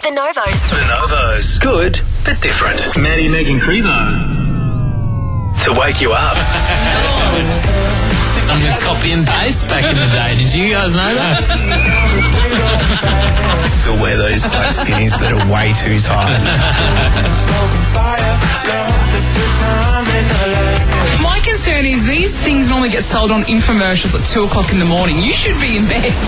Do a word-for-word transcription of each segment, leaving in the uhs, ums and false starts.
The Novos. The Novos. Good, but different. Maddie, Megan Crevo. To wake you up. I'm with copy and paste back in the day. Did you guys know that? Still wear those black skinnies that are way too tight. My concern is these things normally get sold on infomercials at two o'clock in the morning. You should be in bed.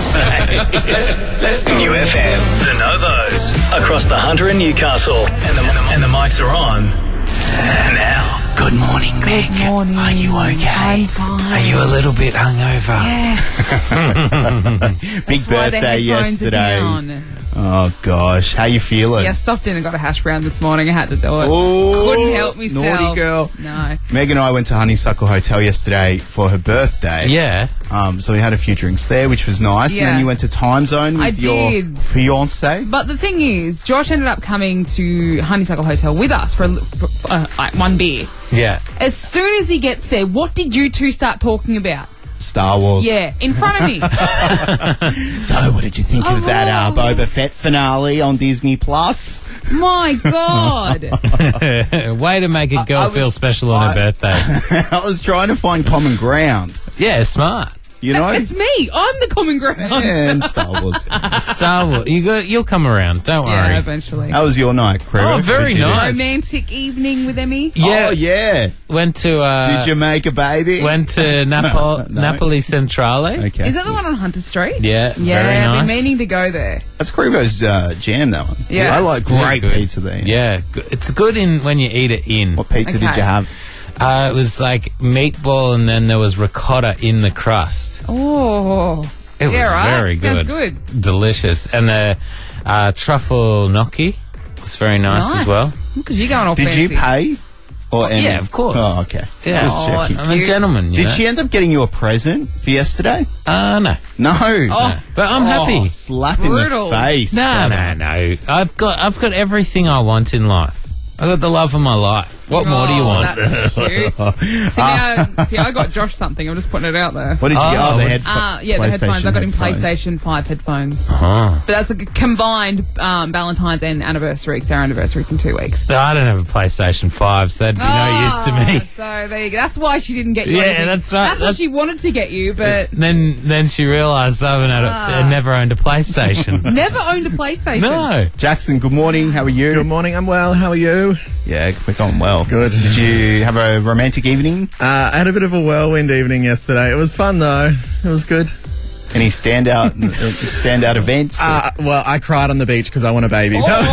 New F M. The Novos. Across the Hunter and Newcastle. And the, and the mics are on. Now. Good morning, Meg. Good morning. Are you okay? I'm fine. Are you a little bit hungover? Yes. Big That's why the birthday headphones are yesterday. down. Oh, gosh. How you feeling? Yeah, I stopped in and got a hash brown this morning. I had to do it. Ooh, Couldn't help myself. Naughty girl. No. Meg and I went to Honeysuckle Hotel yesterday for her birthday. Yeah. Um, so we had a few drinks there, which was nice. And Yeah. then you went to Time Zone with I your did. fiance. But the thing is, Josh ended up coming to Honeysuckle Hotel with us for, a li- for uh, like one beer. Yeah. As soon as he gets there, what did you two start talking about? Star Wars. Yeah, in front of me. So what did you think Oh, of that uh, wow. Boba Fett finale on Disney Plus? My God. Way to make a girl I was- feel special on I- her birthday. I was trying to find common ground. Yeah, smart. You know? It's me. I'm the common ground. and Star Wars. Star Wars. You got. You'll come around. Don't Yeah, worry. eventually. How was your night, Crew? Oh, very nice. Romantic evening with Emmy. Yeah. Oh, yeah. Went to. Uh, Did you make a baby? Went to Napo- No, no. Napoli Centrale. Okay. Is that the one on Hunter Street? Yeah. Yeah, Very I've nice. been meaning to go there. That's Crevo's uh, jam, that one. Yeah. I like Good, great good. pizza there. Yeah, good. It's good in when you eat it in. What pizza did Okay. you have? Uh, it was like meatball, and then there was ricotta in the crust. Oh. It was Yeah, right. very Sounds good. good. Delicious. And the uh, truffle gnocchi was very nice, Nice. as well. Look at you going all Did fancy. you pay? Or Emmy? yeah, of course. Oh, okay. Yeah. Just Oh, checking. that's I'm a cute. gentleman, you Did know? she end up getting you a present for yesterday? Uh, no. No. Oh. But I'm Oh, happy. slap in Brutal. the face. No, no, no. I've got, I've got everything I want in life. I've got the love of my life. What more do you Oh, want? That's cute. see, now, see, I got Josh something. I'm just putting it out there. What did you Oh, get? Oh, the what- headphones. Uh, yeah, the headphones. I got him PlayStation five headphones. Oh. But that's a g- combined um, Valentine's and anniversary, because our anniversary's in two weeks. I don't have a PlayStation five, so that'd be no use to me. So there you go. That's why she didn't get you Yeah, anything. that's right. That's, what That's- she wanted to get you, but Then, then she realised I haven't had a, Ah. I never owned a PlayStation. never owned a PlayStation. No. Jackson, good morning. How are you? Good morning, I'm well. How are you? Yeah, we're going well. Good. Did you have a romantic evening? Uh, I had a bit of a whirlwind evening yesterday. It was fun, though. It was good. Any standout uh, standout events? Uh, well, I cried on the beach because I want a baby.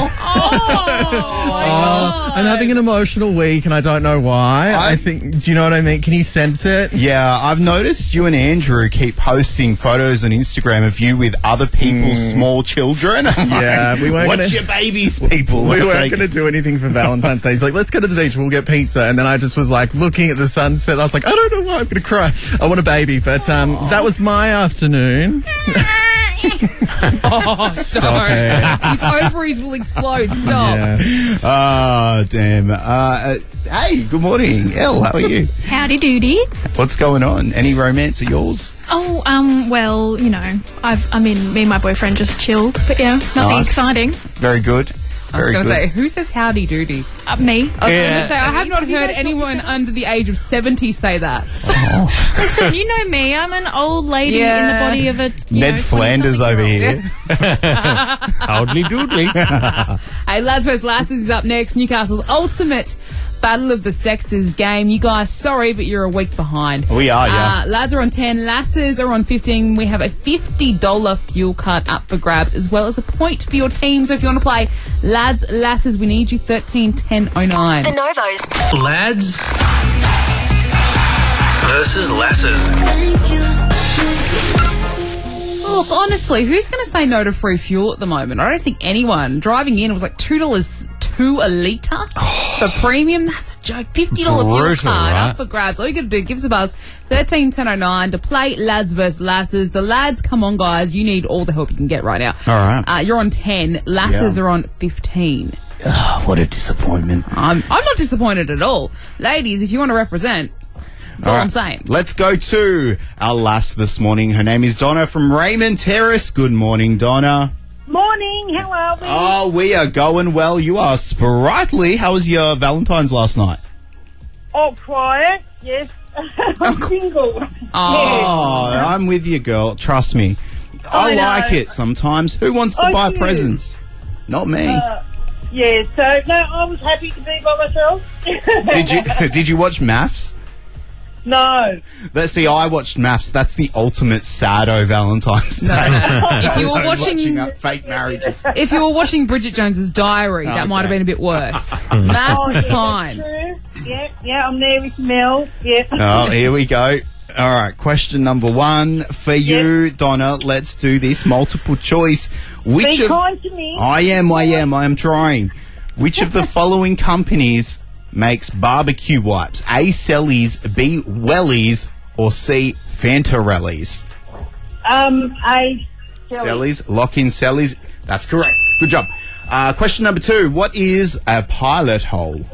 Oh, my God. I'm having an emotional week, and I don't know why. I- I, think, do you know what I mean? Can you sense it? Yeah, I've noticed you and Andrew keep posting photos on Instagram of you with other people's small children. Yeah, we weren't Watch gonna- your babies, people. We weren't Like- going to do anything for Valentine's Day. He's like, let's go to the beach, we'll get pizza. And then I just was like looking at the sunset. I was like, I don't know why I'm going to cry. I want a baby. But um, that was my afternoon. Oh, Stop don't. it. His ovaries will explode. Stop. Yeah. Oh, damn. Uh, uh, hey, good morning. Elle, how are you? Howdy doody. What's going on? Any romance of yours? Oh, um, well, you know, I've, I mean, me and my boyfriend just chilled, but yeah, nothing Nice. exciting. Very good. I was Very going to good. say, who says howdy doody? Uh, me. I was going Yeah. to say, I have not heard anyone under the age of seventy say that. Listen, you know me. I'm an old lady Yeah. in the body of a you Ned know, Flanders over twenty-something here. Howdly doodly. Hey, Lads vs. Lasses is up next. Newcastle's ultimate Battle of the Sexes game. You guys, sorry, but you're a week behind. We are, yeah. Uh, lads are on ten, lasses are on fifteen. We have a fifty dollars fuel card up for grabs, as well as a point for your team. So if you want to play lads, lasses, we need you thirteen ten oh nine. The Novos. Lads versus lasses. Look, honestly, who's going to say no to free fuel at the moment? I don't think anyone. Driving in, it was like two dollars two a litre for premium. That's a joke. fifty dollars fuel Brutal, card right? up for grabs. All you got to do, give us a buzz, thirteen ten oh nine to play lads versus lasses. The lads, come on, guys. You need all the help you can get right now. All right. Uh, you're on ten. Lasses Yeah. are on fifteen. Oh, what a disappointment. I'm, I'm not disappointed at all. Ladies, if you want to represent, that's all, All I'm right. saying. Let's go to our lass this morning. Her name is Donna from Raymond Terrace. Good morning, Donna. Morning, how are we? Oh, we are going well. You are sprightly. How was your Valentine's last night? Oh, quiet, yes. I'm single. Oh, I'm with you, girl. Trust me. I, I know. like it sometimes. Who wants to I buy do. presents? Not me. Uh, yeah, so, no, I was happy to be by myself. did you Did you watch Maths? No. Let's see, I watched Maths. That's the ultimate saddo Valentine's Day. If you were watching, up fake marriages. if you were watching Bridget Jones's Diary, that might have been a bit worse. Maths Oh, is yeah, fine. True. Yeah, yeah, I'm there with Mel. Yeah. Oh, here we go. All right, question number one for you, Yes. Donna. Let's do this multiple choice. Which Be of kind to me. I am, I am, I am trying. Which of the following companies makes barbecue wipes? A. Sellies, B. Wellies, or C. Fantarellis? Um, a Sellies, lock in Sellies. That's correct. Good job. Uh, question number two. What is a pilot hole?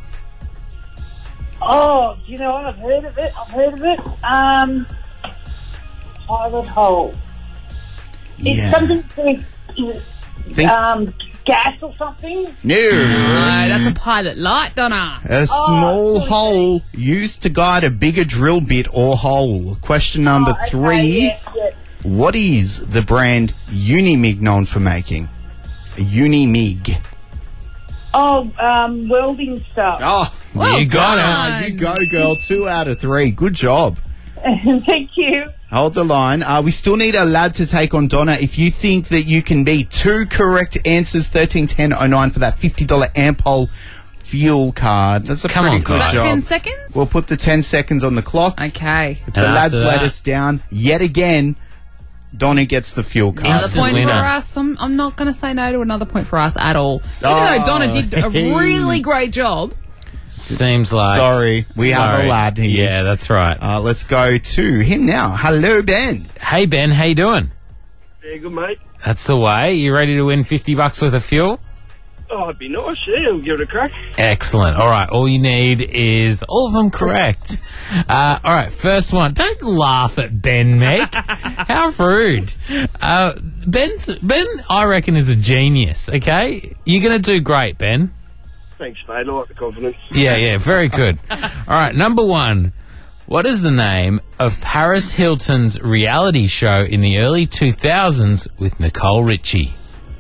Oh, you know what? I've heard of it. I've heard of it. Um, pilot hole. It's Yeah. something to do Think- um, gas or something. No. No, that's a pilot light, Donna. A small silly. hole used to guide a bigger drill bit or hole. Question number Oh, okay, three. yeah, yeah. What is the brand Unimig known for making? Unimig. Oh, um, welding stuff. Oh, Well You got done. you go, girl. Two out of three. Good job. Thank you. Hold the line. Uh, we still need a lad to take on Donna. If you think that you can be two correct answers, thirteen ten oh nine for that fifty dollars Ampol fuel card. That's a Come pretty on, good guys. Is that job. ten seconds? We'll put the ten seconds on the clock. Okay. If the And lads after let that- us down yet again, Donna gets the fuel card. Another Instant point winner. for us. I'm, I'm not going to say no to another point for us at all. Even Oh, though Donna did a hey. really great job. Seems like. Sorry, we have Sorry. a lad here. Yeah, that's right. Uh, let's go to him now. Hello, Ben. Hey, Ben, how you doing? Yeah, good, mate. That's the way. You ready to win fifty bucks worth of fuel? Oh, it'd be nice, yeah. We'll give it a crack. Excellent. All right. All you need is all of them correct. Uh, all right. First one. Don't laugh at Ben, Meg. How rude. Uh, Ben's, Ben, I reckon, is a genius. Okay. You're going to do great, Ben. Thanks, mate. I like the confidence. Yeah, yeah. Very good. All right. Number one. What is the name of Paris Hilton's reality show in the early two thousands with Nicole Richie?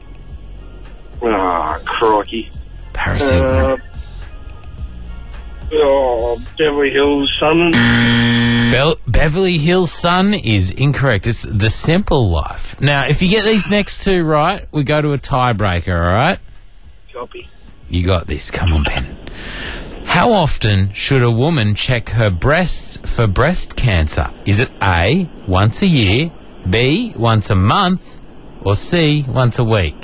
Ah, crikey. Paris Hilton. Uh, oh, Beverly Hills, son. Bel- Beverly Hills Sun is incorrect. It's The Simple Life. Now, if you get these next two right, we go to a tiebreaker, all right? Copy. You got this. Come on, Ben. How often should a woman check her breasts for breast cancer? Is it A, once a year, B, once a month, or C, once a week?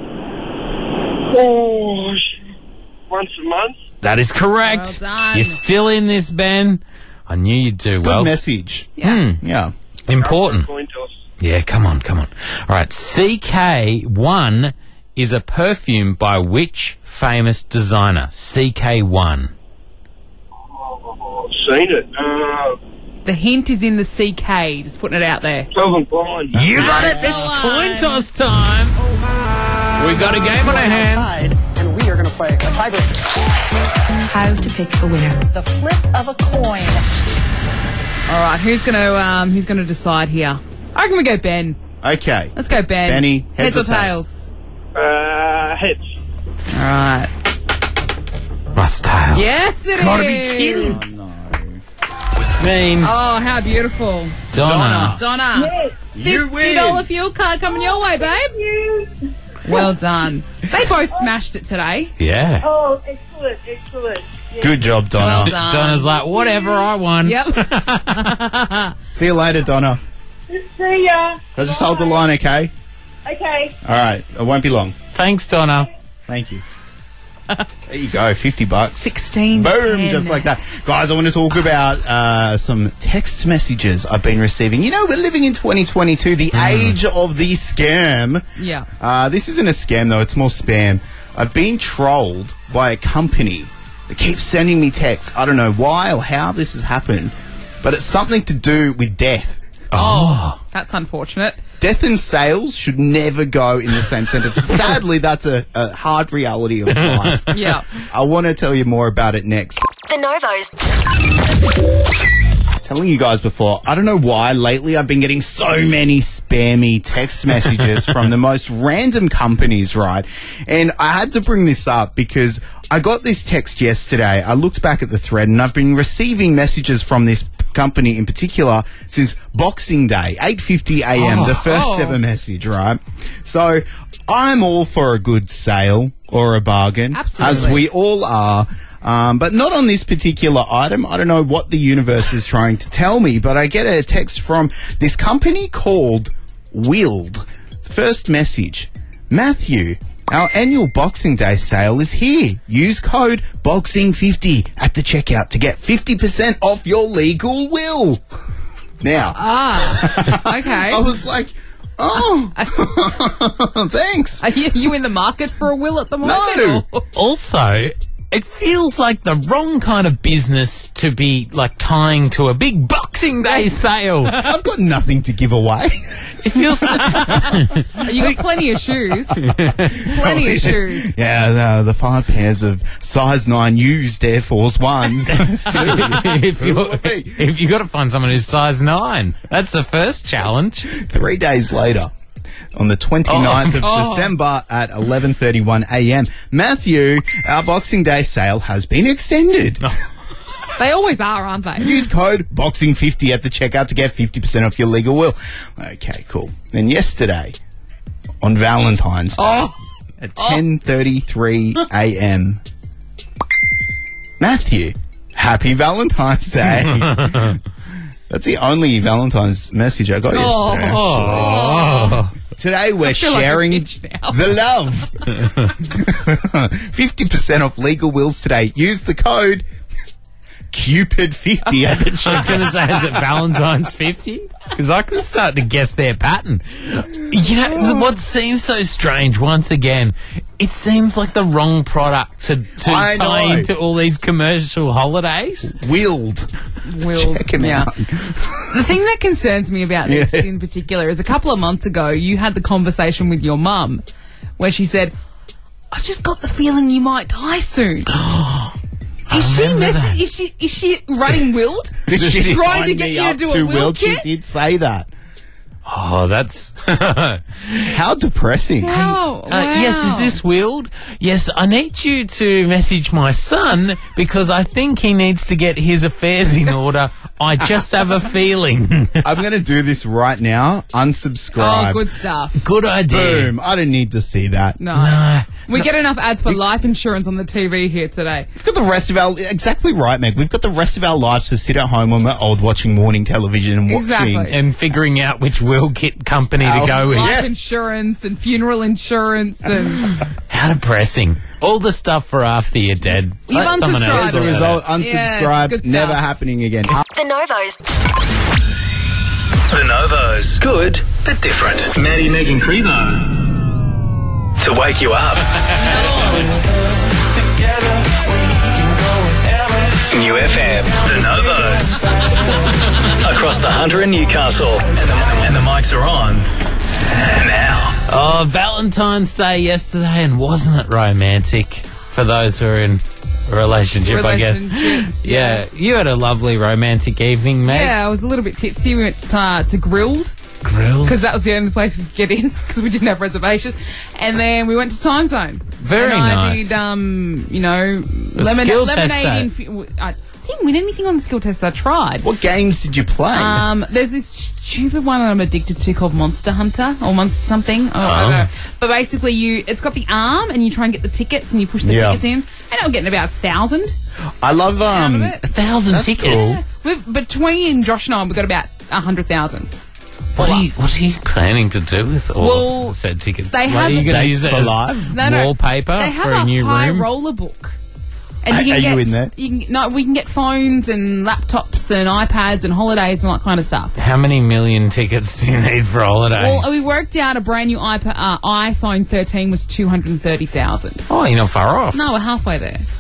Oh, once a month. That is correct. Well done. You're still in this, Ben. I knew you'd do Good well. message. Yeah. Hmm, Yeah. important. Coin toss. Yeah, come on, come on. All right, C K one is a perfume by which famous designer? C K one. Oh, seen it. Uh, The hint is in the C K. Just putting it out there. Calvin Klein. You got it. It's coin toss time. We got a game on our hands. And we are going to play a tiebreaker. How to pick a winner. The flip of a coin. All right, who's going to um, who's going to decide here? I reckon we go Ben. Okay. Let's go Ben. Benny, heads heads or or tails? tails? Uh, heads. All right. That's tails. Yes, it is. Gotta be kidding. Which means Oh, how beautiful. Donna. Donna. Yes. You fifty dollars win. fuel card coming your way, babe. Well done. They both smashed it today. Yeah. Oh, excellent, excellent. Yeah. Good job, Donna. Well done. Donna's like, whatever, I won. Yep. See you later, Donna. See ya. Let's just hold the line, okay? Okay. All right. It won't be long. Thanks, Donna. Thank you. There you go. fifty bucks. sixteen. Boom, ten. just like that. Guys, I want to talk about uh, some text messages I've been receiving. You know, we're living in twenty twenty-two, the age of the scam. Yeah. Uh, this isn't a scam, though. It's more spam. I've been trolled by a company that keeps sending me texts. I don't know why or how this has happened, but it's something to do with death. Oh. That's unfortunate. Death and sales should never go in the same sentence. Sadly, that's a, a hard reality of life. Yeah. I want to tell you more about it next. The Novos. Telling you guys before, I don't know why lately I've been getting so many spammy text messages from the most random companies, right? And I had to bring this up because I got this text yesterday. I looked back at the thread and I've been receiving messages from this company in particular since Boxing Day, eight fifty a m, Oh, the first oh. ever message, right? So I'm all for a good sale or a bargain, Absolutely. as we all are. Um, but not on this particular item. I don't know what the universe is trying to tell me, but I get a text from this company called Willed. First message. Matthew, our annual Boxing Day sale is here. Use code boxing fifty at the checkout to get fifty percent off your legal will. Now, Ah, okay. I was like, oh, thanks. Are you, you in the market for a will at the moment? No. or- Also, it feels like the wrong kind of business to be like tying to a big Boxing Day sale. I've got nothing to give away. It feels so- You got plenty of shoes. Plenty of shoes. Yeah, the, the five pairs of size nine used Air Force Ones goes to if you if you got to find someone who's size nine, that's the first challenge. three days later. On the twenty-ninth of Oh. December at eleven thirty-one a m. Matthew, our Boxing Day sale has been extended. They always are, aren't they? Use code boxing fifty at the checkout to get fifty percent off your legal will. Okay, cool. Then yesterday, on Valentine's Day, Oh. at ten thirty-three a m, Matthew, happy Valentine's Day. That's the only Valentine's message I got Oh. yesterday. Oh, Today we're feel like a sharing bitch now. the love. fifty percent off legal wills today. Use the code Cupid fifty at the I was checkout. going to say, is it Valentine's fifty? Because I can start to guess their pattern. You know, what seems so strange, once again, it seems like the wrong product to, to I tie know. into all these commercial holidays. Willed. Will. Check him yeah. out. The thing that concerns me about this Yeah. in particular is a couple of months ago you had the conversation with your mum where she said, I just got the feeling you might die soon. Is she, remember mess- that. is she is she running Willed? Did she trying sign to get me you to up do a will Willed? She kit? did say that. Oh, that's... How depressing. Wow. Uh, yes, is this Willed? Yes, I need you to message my son because I think he needs to get his affairs in order. I just have a feeling. I'm going to do this right now. Unsubscribe. Oh, good stuff. Good idea. Boom. I didn't need to see that. No. No. We get enough ads for life insurance on the T V here today. We've got the rest of our... Exactly right, Meg. We've got the rest of our lives to sit at home when we're old watching morning television and watching... Exactly. And figuring out which will kit company Oh, to go with. Life Yeah. insurance and funeral insurance and How depressing. All the stuff for after you're dead. You've Let someone else unsubscribed. As a sort it result, out. unsubscribe. good never stuff. happening again. The Novos. The Novos. Good, but different. Maddie, Meg and Crevo. To wake you up. New F M. The Novos. Across the Hunter and Newcastle. And the, and the mics are on. Now. Oh, Valentine's Day yesterday, and wasn't it romantic for those who are in a relationship, I guess? relationships. Yeah, you had a lovely romantic evening, mate. Yeah, I was a little bit tipsy. We went uh, to Grilled Grilled. because that was the only place we could get in because we didn't have reservations. And then we went to Time Zone. Very and I nice. did, um, you know, lemon- skill lemonade. test day. In, I didn't win anything on the skill test. I tried. What games did you play? Um, there's this stupid one that I'm addicted to called Monster Hunter or Monster something. Oh, I don't know. But basically, you it's got the arm and you try and get the tickets and you push the Yeah. tickets in. And I'm getting about a thousand I love... out um. of it. A thousand That's tickets. We've, between Josh and I, we've got about a hundred thousand. What are you What are you planning to do with all Well, of said tickets? they Like, have are you going to dates use it for as life. No, no. wallpaper They have for a, a new high room? roller book. And Are- you can are get, you in there? You can, no, we can get phones and laptops and iPads and holidays and all that kind of stuff. How many million tickets do you need for a holiday? Well, we worked out a brand new iPad, uh, iPhone thirteen was two hundred thirty thousand. oh, you're not far off. No, we're halfway there.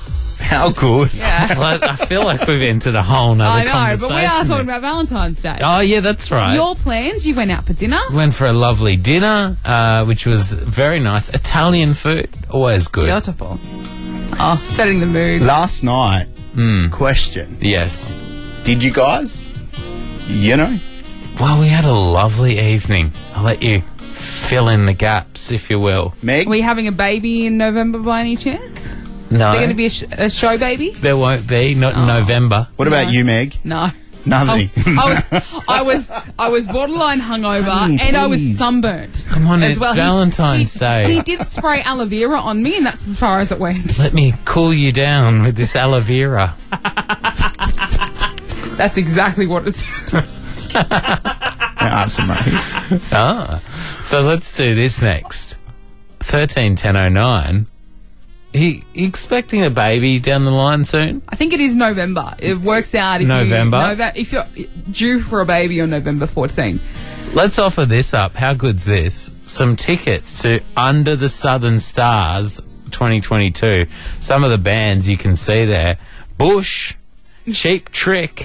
How good. Yeah. Well, I feel like we've entered a whole nother I know, conversation. but we are talking about Valentine's Day. Oh, yeah, that's right. Your plans, you went out for dinner. Went for a lovely dinner, uh, which was very nice. Italian food, always good. Beautiful. Oh, setting the mood. Last night, Mm. question. Yes. Did you guys, you know? Well, we had a lovely evening. I'll let you fill in the gaps, if you will. Meg? Are we having a baby in November by any chance? No. Is there going to be a, sh- a show baby? There won't be, not in Oh. November. What about you, Meg? No. Nothing. I was, I was, I was, I was borderline hungover Honey, and I was please. sunburnt. Come on, as it's well. He's- Valentine's he, Day. He did spray aloe vera on me, and that's as far as it went. Let me cool you down with this aloe vera. That's exactly what it's. Absolutely. Ah. So let's do this next. thirteen ten oh nine. He expecting a baby down the line soon? I think it is November. It works out if November? You, Nove- if you're due for a baby on November fourteenth. Let's offer this up. How good's this? Some tickets to Under the Southern Stars twenty twenty-two. Some of the bands you can see there. Bush, Cheap Trick,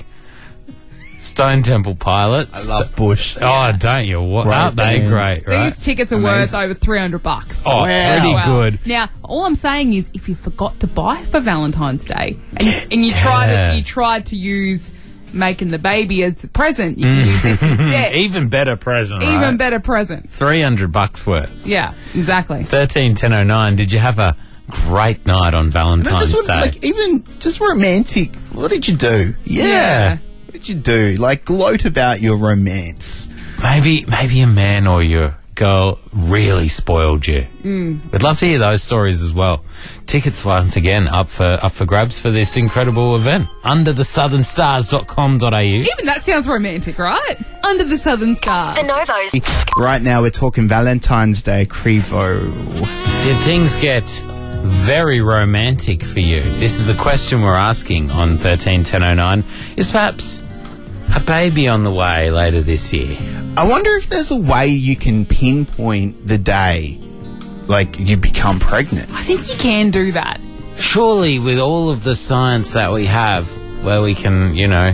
Stone Temple Pilots. I love Bush. Oh, don't you? What, Great aren't they bands. great, right? These tickets are worth over three hundred bucks. Oh, Wow. pretty Wow. good. Now, all I'm saying is, if you forgot to buy for Valentine's Day and, you, and you tried Yeah. to, you tried to use making the baby as a present, you can use this instead. Even better present, Even right? better present. three hundred bucks worth. Yeah, exactly. thirteen ten oh nine. Did you have a great night on No, Valentine's just Day? what, like even just romantic. What did you do? yeah. What did you do? Like gloat about your romance. Maybe maybe a man or your girl really spoiled you. Mm. We'd love to hear those stories as well. Tickets once again up for up for grabs for this incredible event. under the southern stars dot com dot a u. Even that sounds romantic, right? Under the Southern Stars. The Novos. Right now we're talking Valentine's Day, Crevo. Did things get very romantic for you? This is the question we're asking on thirteen ten oh nine. Is perhaps a baby on the way later this year? I wonder if there's a way you can pinpoint the day, like you become pregnant. I think you can do that. Surely with all of the science that we have, where we can, you know,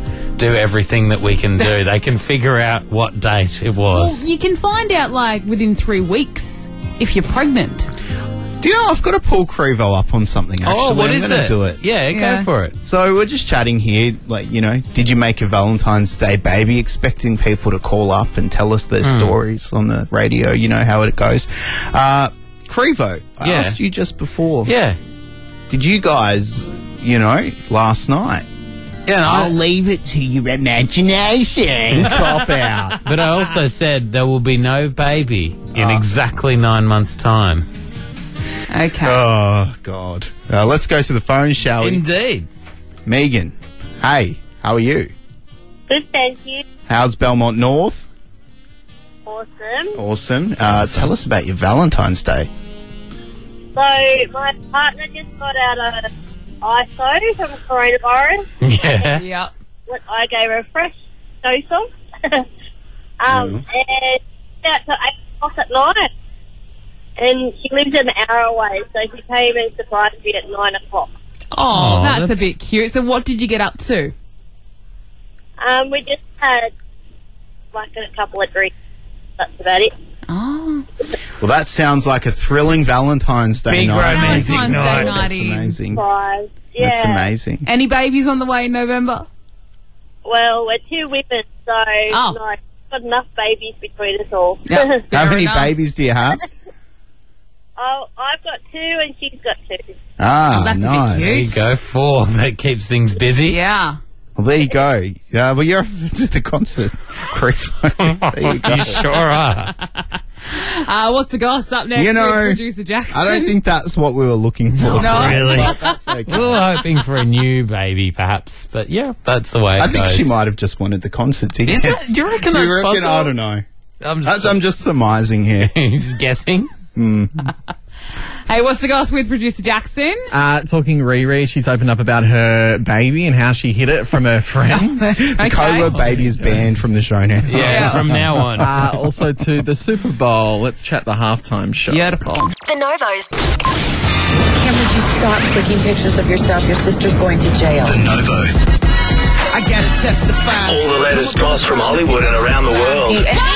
do everything that we can do, they can figure out what date it was. Well, you can find out like within three weeks if you're pregnant. Do you know I've got to pull Crevo up on something? Actually, Oh, what I'm is gonna it? Do it. Yeah, Yeah. go for it. So we're just chatting here, like, you know, did you make a Valentine's Day baby? Expecting people to call up and tell us their Hmm. stories on the radio. You know how it goes. Uh, Crevo, I Yeah. asked you just before. Yeah. Did you guys, you know, last night? Yeah, no, I- leave it to your imagination. Cop out. but I also said there will be no baby in exactly nine months' time. Okay. Oh, God. Uh, let's go to the phone, shall we? Indeed. Megan, hey, how are you? Good, thank you. How's Belmont North? Awesome. Awesome. Uh, tell us about your Valentine's Day. So, my partner just got out of I S O from coronavirus. Yeah. Yep. What I gave her a fresh dose of. um, and out to eight o'clock at night. And she lives an hour away, so she came and surprised me at nine o'clock. Oh, Oh, that's, that's- a bit cute. So what did you get up to? Um, we just had like a couple of drinks. That's about it. Oh. Well, that sounds like a thrilling Valentine's Day Big night. romantic Valentine's Day night. night. That's amazing. Surprise. Yeah. That's amazing. Any babies on the way in November? Well, we're two women, so Oh. no, got enough babies between us all. Yeah. How Fair many enough. babies do you have? Oh, I've got two and she's got two. Ah, Oh, that's a bit nice. There you go. Four. That keeps things busy. Yeah. Well, there you go. Yeah, well, you're to the concert. Crevo. There you go. You sure are. Uh, what's the goss up next You know, with producer Jackson? I don't think that's what we were looking for. No. Really? That's okay. We were hoping for a new baby, perhaps. But yeah, that's the way it I think goes. she might have just wanted the concert tickets. Is it? Do you reckon Do you that's reckon? possible? I don't know. I'm That's, just, I'm just surmising here. just guessing. Hey, what's the goss with producer Jackson? Uh, talking Riri, she's opened up about her baby and how she hid it from her friends. Okay. Cobra Baby is banned from the show now. Yeah, Yeah. from now on. uh, also to the Super Bowl. Let's chat the halftime show. Beautiful. The Novos. Kim, would you Stop taking pictures of yourself. Your sister's going to jail. The Novos. I gotta testify. All the latest goss from Hollywood and around the world.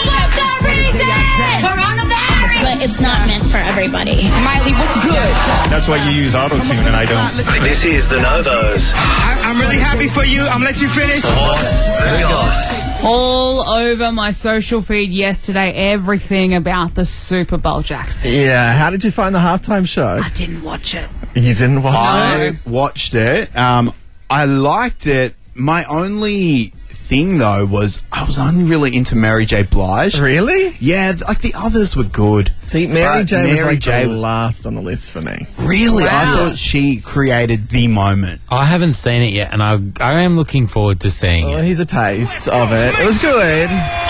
But it's not meant for everybody. Miley, what's good? That's why you use auto-tune and I don't. This is The Novos. I, I'm really happy for you. I'm gonna let you finish. What's the goss? All over my social feed yesterday, everything about the Super Bowl, Jackson. Yeah, how did you find the halftime show? I didn't watch it. You didn't watch I it? watched it. Um, I liked it. My only thing, though, was I was only really into Mary J. Blige. Really? Yeah, th- like the others were good. See, Mary But J was Mary like J the was- last on the list for me. Really? I Wow. thought she created the moment. I haven't seen it yet, and I I am looking forward to seeing Well, it. here's a taste of it. It was good.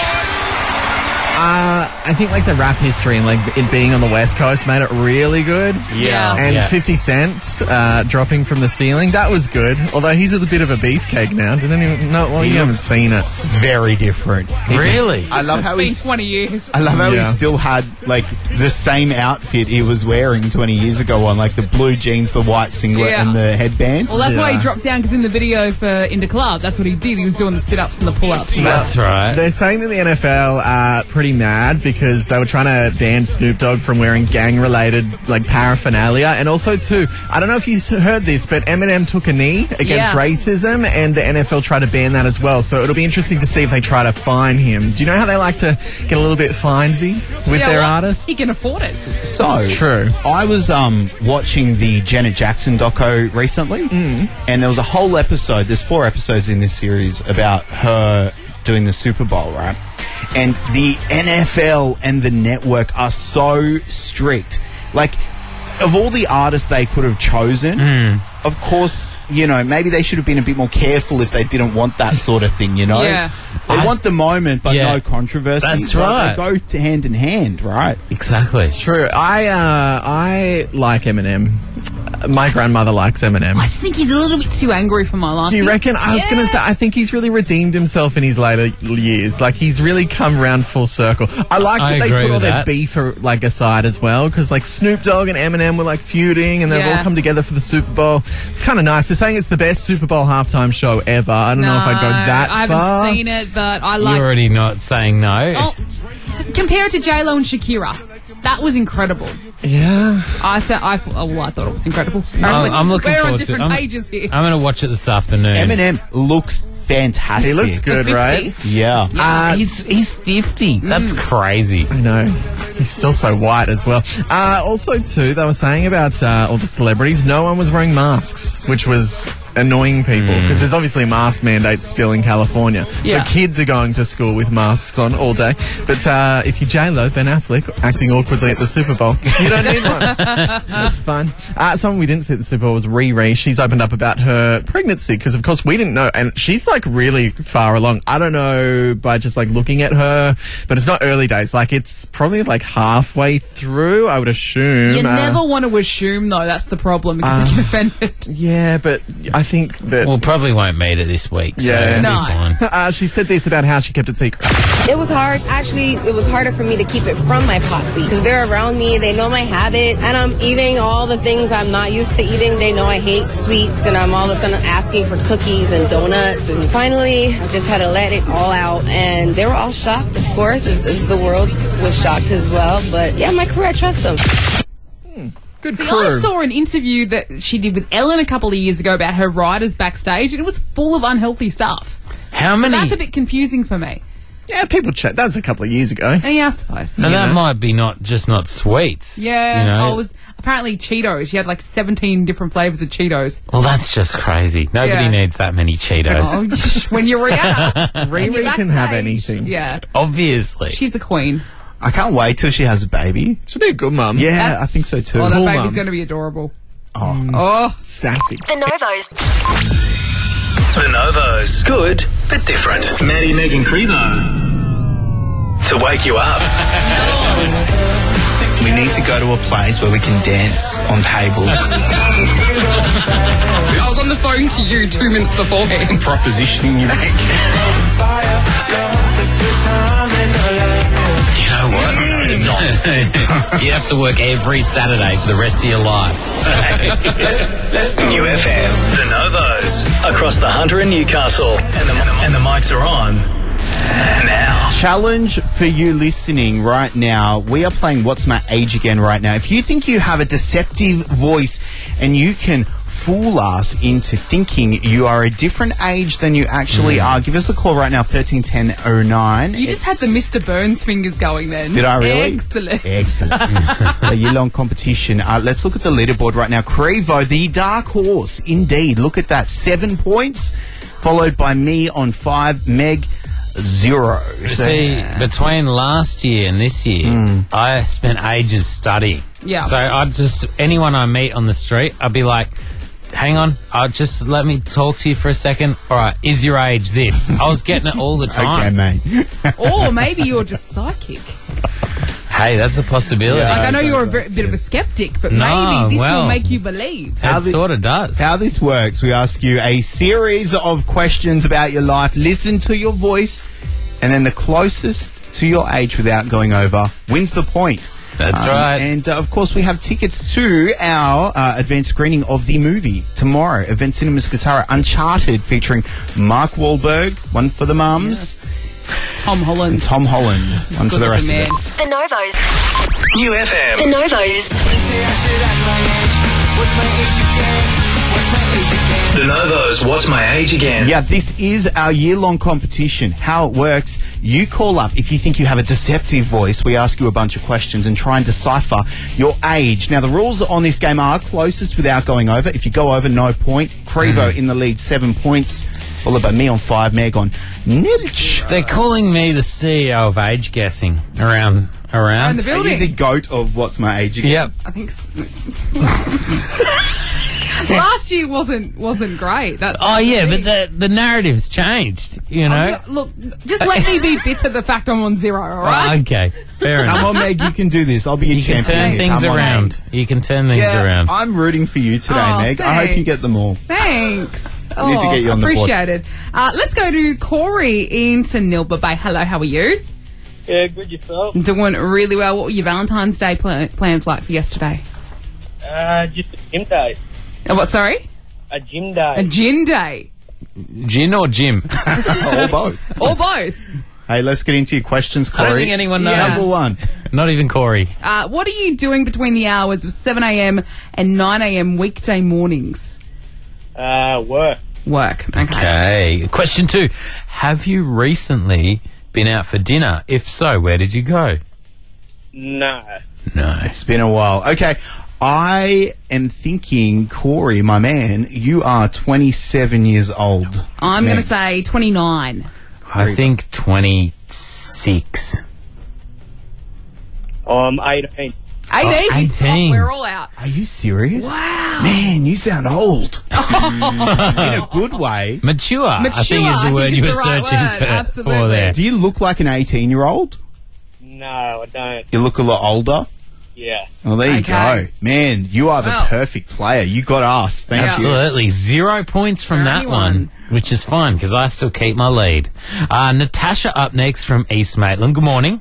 Uh, I think like the rap history and like it being on the West Coast made it really good. Yeah. And Yeah. fifty Cent uh, dropping from the ceiling, that was good. Although he's a bit of a beefcake now. Did anyone know? Well, He you haven't looks seen it. Very different. Really? I love how It's been he's. twenty years. I love how he Yeah. still had like the same outfit he was wearing twenty years ago on, like the blue jeans, the white singlet, Yeah. and the headband. Well, that's why he Yeah. dropped down, because in the video for Into Club, that's what he did. He was doing the sit-ups and the pull-ups. That's right. They're saying that the N F L are pretty mad because they were trying to ban Snoop Dogg from wearing gang-related like paraphernalia, and also too, I don't know if you heard this, but Eminem took a knee against Yes. racism, and the N F L tried to ban that as well. So it'll be interesting to see if they try to fine him. Do you know how they like to get a little bit finesy with Yeah, their well, artists? He can afford it. So It's true. I was um, watching the Janet Jackson doco recently, Mm. and there was a whole episode. There's four episodes in this series about her doing the Super Bowl, right? And the N F L and the network are so strict. Like, of all the artists they could have chosen, of course, you know, maybe they should have been a bit more careful if they didn't want that sort of thing, you know? Yeah. They I- want the moment, but Yeah. no controversy. That's but right. They go to hand in hand, right? Exactly. True. I uh, I like Eminem. My grandmother likes Eminem. I just think he's a little bit too angry for my liking. Do you reckon? I was going to say, I think he's really redeemed himself in his later years. Like, he's really come round full circle. I like I that they agree put all with their that. beef uh, like aside as well, because like Snoop Dogg and Eminem were like feuding, and they've Yeah. all come together for the Super Bowl. It's kind of nice. They're saying it's the best Super Bowl halftime show ever. I don't know if I'd go that I haven't far. seen it, but I like. You're already not saying no. Oh, compare it to J Lo and Shakira. That was incredible. Yeah. I thought. I, oh, well, I thought it was incredible. I'm, Apparently, I'm looking we're on forward to it. different I'm, pages here. I'm going to watch it this afternoon. Eminem looks fantastic. He looks good, fifty. right? Yeah. Uh, he's he's fifty. That's crazy. I know. He's still so white as well. Uh, also, too, they were saying about uh, all the celebrities, no one was wearing masks, which was annoying people because there's obviously mask mandates still in California. Yeah. So kids are going to school with masks on all day. But uh, if you're J-Lo, Ben Affleck, acting awkwardly at the Super Bowl, you don't need one. That's fun. Uh, someone we didn't see at the Super Bowl was Riri. She's opened up about her pregnancy because, of course, we didn't know. And she's like really far along. I don't know by just like looking at her, but it's not early days. Like it's probably like halfway through, I would assume. You Uh, never want to assume, though. That's the problem because Uh, they get offended. Yeah, but I think that. We'll probably won't meet it this week. So Yeah. it'll No. be fine. Uh, she said this about how she kept it secret. It was hard. Actually, it was harder for me to keep it from my posse because they're around me. They know my habits, and I'm eating all the things I'm not used to eating. They know I hate sweets, and I'm all of a sudden asking for cookies and donuts. And finally, I just had to let it all out, and they were all shocked, of course, as, as the world was shocked as well. But yeah, my crew, I trust them. Good See, crew. I saw an interview that she did with Ellen a couple of years ago about her riders backstage, and it was full of unhealthy stuff. How So many? that's a bit confusing for me. Yeah, people chat. That was a couple of years ago. Yeah, I suppose. and You that know. might be not just not sweets. Yeah. You know? Oh, it was apparently Cheetos. She had like seventeen different flavours of Cheetos. Well, that's just crazy. Nobody Yeah. needs that many Cheetos. Oh, when you're Rihanna. when you're Riri can have backstage. anything. Yeah. Obviously. She's a queen. I can't wait till she has a baby. She'll be a good mum. Yeah, That's- I think so too. Oh, that Cool baby's mum. going to be adorable. Oh. Oh. Sassy. The Novos. The Novos. Good, but different. Maddie, Megan Crevo. To wake you up. We need to go to a place where we can dance on tables. I was on the phone to you two minutes beforehand. Propositioning you make. You know what? Not. You have to work every Saturday for the rest of your life. Let's go. New F M. The Novos. Across the Hunter and Newcastle. And the, and the mics are on. Now. Challenge for you listening right now. We are playing What's My Age Again right now. If you think you have a deceptive voice and you can fool us into thinking you are a different age than you actually Mm. are, give us a call right now, thirteen ten oh nine. You just had the Mister Burns fingers going then. Did I really? Excellent. Excellent. A year-long competition. Uh, let's look at the leaderboard right now. Crevo, the dark horse, indeed. Look at that. Seven points, followed by me on five. Meg, zero. So- See, between last year and this year, I spent ages studying. Yeah. So I'd just, anyone I meet on the street, I'd be like, hang on, I'll just let me talk to you for a second. All right, is your age this? I was getting it all the time. Okay, mate. Or maybe you're just psychic. Hey, that's a possibility. Like, I know you're a bit bit of a skeptic, but No, maybe this well. will make you believe. It the- sort of does. How this works, we ask you a series of questions about your life, listen to your voice, and then the closest to your age without going over wins the point. That's Um, right. And, uh, of course, we have tickets to our uh, advanced screening of the movie tomorrow. Event Cinemas Katara Uncharted, featuring Mark Wahlberg, one for the mums, Tom Holland. and Tom Holland, one for the rest of man. us. The Novos. New F M. The Novos. The Novos. What's My Age Again? Yeah, this is our year-long competition. How it works, you call up if you think you have a deceptive voice. We ask you a bunch of questions and try and decipher your age. Now, the rules on this game are closest without going over. If you go over, no point. Crevo in the lead, seven points. Followed by me on five, Meg on nilch. They're calling me the C E O of age guessing around In around. the Are you building. the goat of What's My Age Again? Yep. I think s last year wasn't wasn't great. That's Oh yeah, but the the narrative's changed. You know. I'm go- look, just let me be bitter the fact I'm on zero, all right? Oh, okay, fair enough. Come on, Meg, you can do this. I'll be your You can champion. turn here. things Come on. around. You can turn things Yeah, around. I'm rooting for you today, Oh, Meg. I hope you thanks. get them all. Thanks. We need to get you on the board. appreciated. Uh, let's go to Corey in St Nilba Bay. Hello, how are you? Yeah, good yourself. Doing really well. What were your Valentine's Day pla- plans like for yesterday? Uh, just a gym day. Uh, what, sorry? A gym day. A gin day. Gin or Jim? or both. Or both. Hey, let's get into your questions, Corey. I don't think anyone knows. Yeah. Number one. Not even Corey. Uh, what are you doing between the hours of seven a.m. and nine a.m. weekday mornings? Uh, work. Work. Okay. Okay. Question two. Have you recently been out for dinner? If so, where did you go? No. No. It's been a while. Okay. I am thinking, Corey, my man, you are twenty-seven years old. I'm Meg. going to say twenty-nine. I think twenty-six. I'm eighteen. eighteen. Oh, eighteen. Oh, we're all out. Are you serious? Wow. Man, you sound old. In a good way. Mature, I Mature, think is I the think word is you were the right searching word. for, Absolutely. for there. Do you look like an eighteen-year-old? No, I don't. You look a lot older? Yeah. Well, there you Okay. go. Man, you are the Well. perfect player. You got us. Thank you. Absolutely. Zero points from For that anyone. one, which is fine because I still keep my lead. Uh, Natasha up next from East Maitland. Good morning.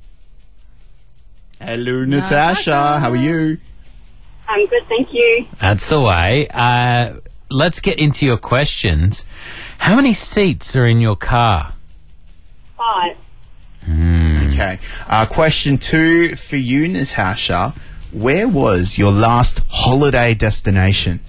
Hello, Natasha. How are you? I'm good, thank you. That's the way. Uh, let's get into your questions. How many seats are in your car? Five. Okay. Uh, question two for you, Natasha. Where was your last holiday destination?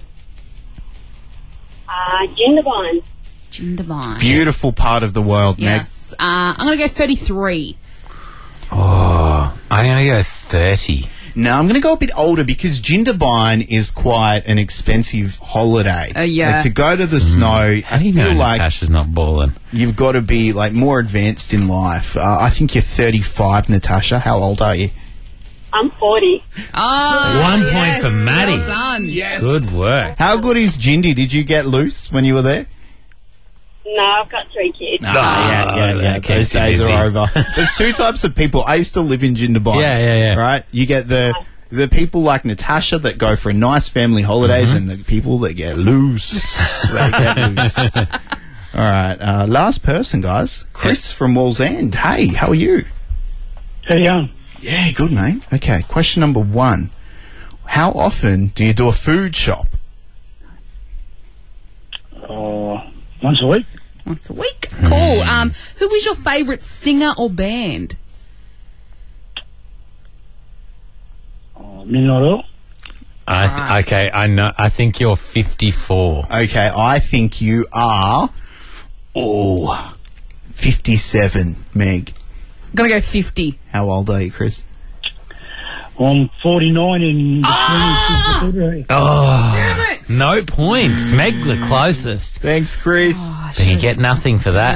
Uh, Jindabyne. Jindabyne. Beautiful part of the world, Yes. Uh, I'm going to go thirty-three. Oh, I'm going to go thirty. Meg. No, I'm going to go a bit older because Jindabyne is quite an expensive holiday. Uh, yeah. Like, to go to the snow, How I do you feel know like Natasha's not balling? you've got to be like more advanced in life. Uh, I think you're thirty-five, Natasha. How old are you? I'm forty. Oh, One yes. point for Maddie. Well done. Yes. Good work. How good is Jindy? Did you get loose when you were there? No, I've got three kids. Ah, yeah, yeah, yeah. that Those keeps you days busy. are over. There's two types of people. I used to live in Jindabyne. Yeah, yeah, yeah. Right? You get the the people like Natasha that go for nice family holidays, and the people that get loose. They get loose. All right. Uh, last person, guys. Chris from Walls End. Hey, how are you? How you going? Yeah, good, mate. Okay, question number one. How often do you do a food shop? Uh, once a week. Once a week. Cool. Um, who is your favourite singer or band? Uh, Midnight Oil. I th- okay, I know. I think you're fifty-four. Okay, I think you are. Oh, fifty-seven, Meg. Gonna go fifty. How old are you, Chris? I'm forty-nine in the ah! spring of February. Oh, no points. Meg the closest. Thanks, Chris. Oh, but you get nothing for that.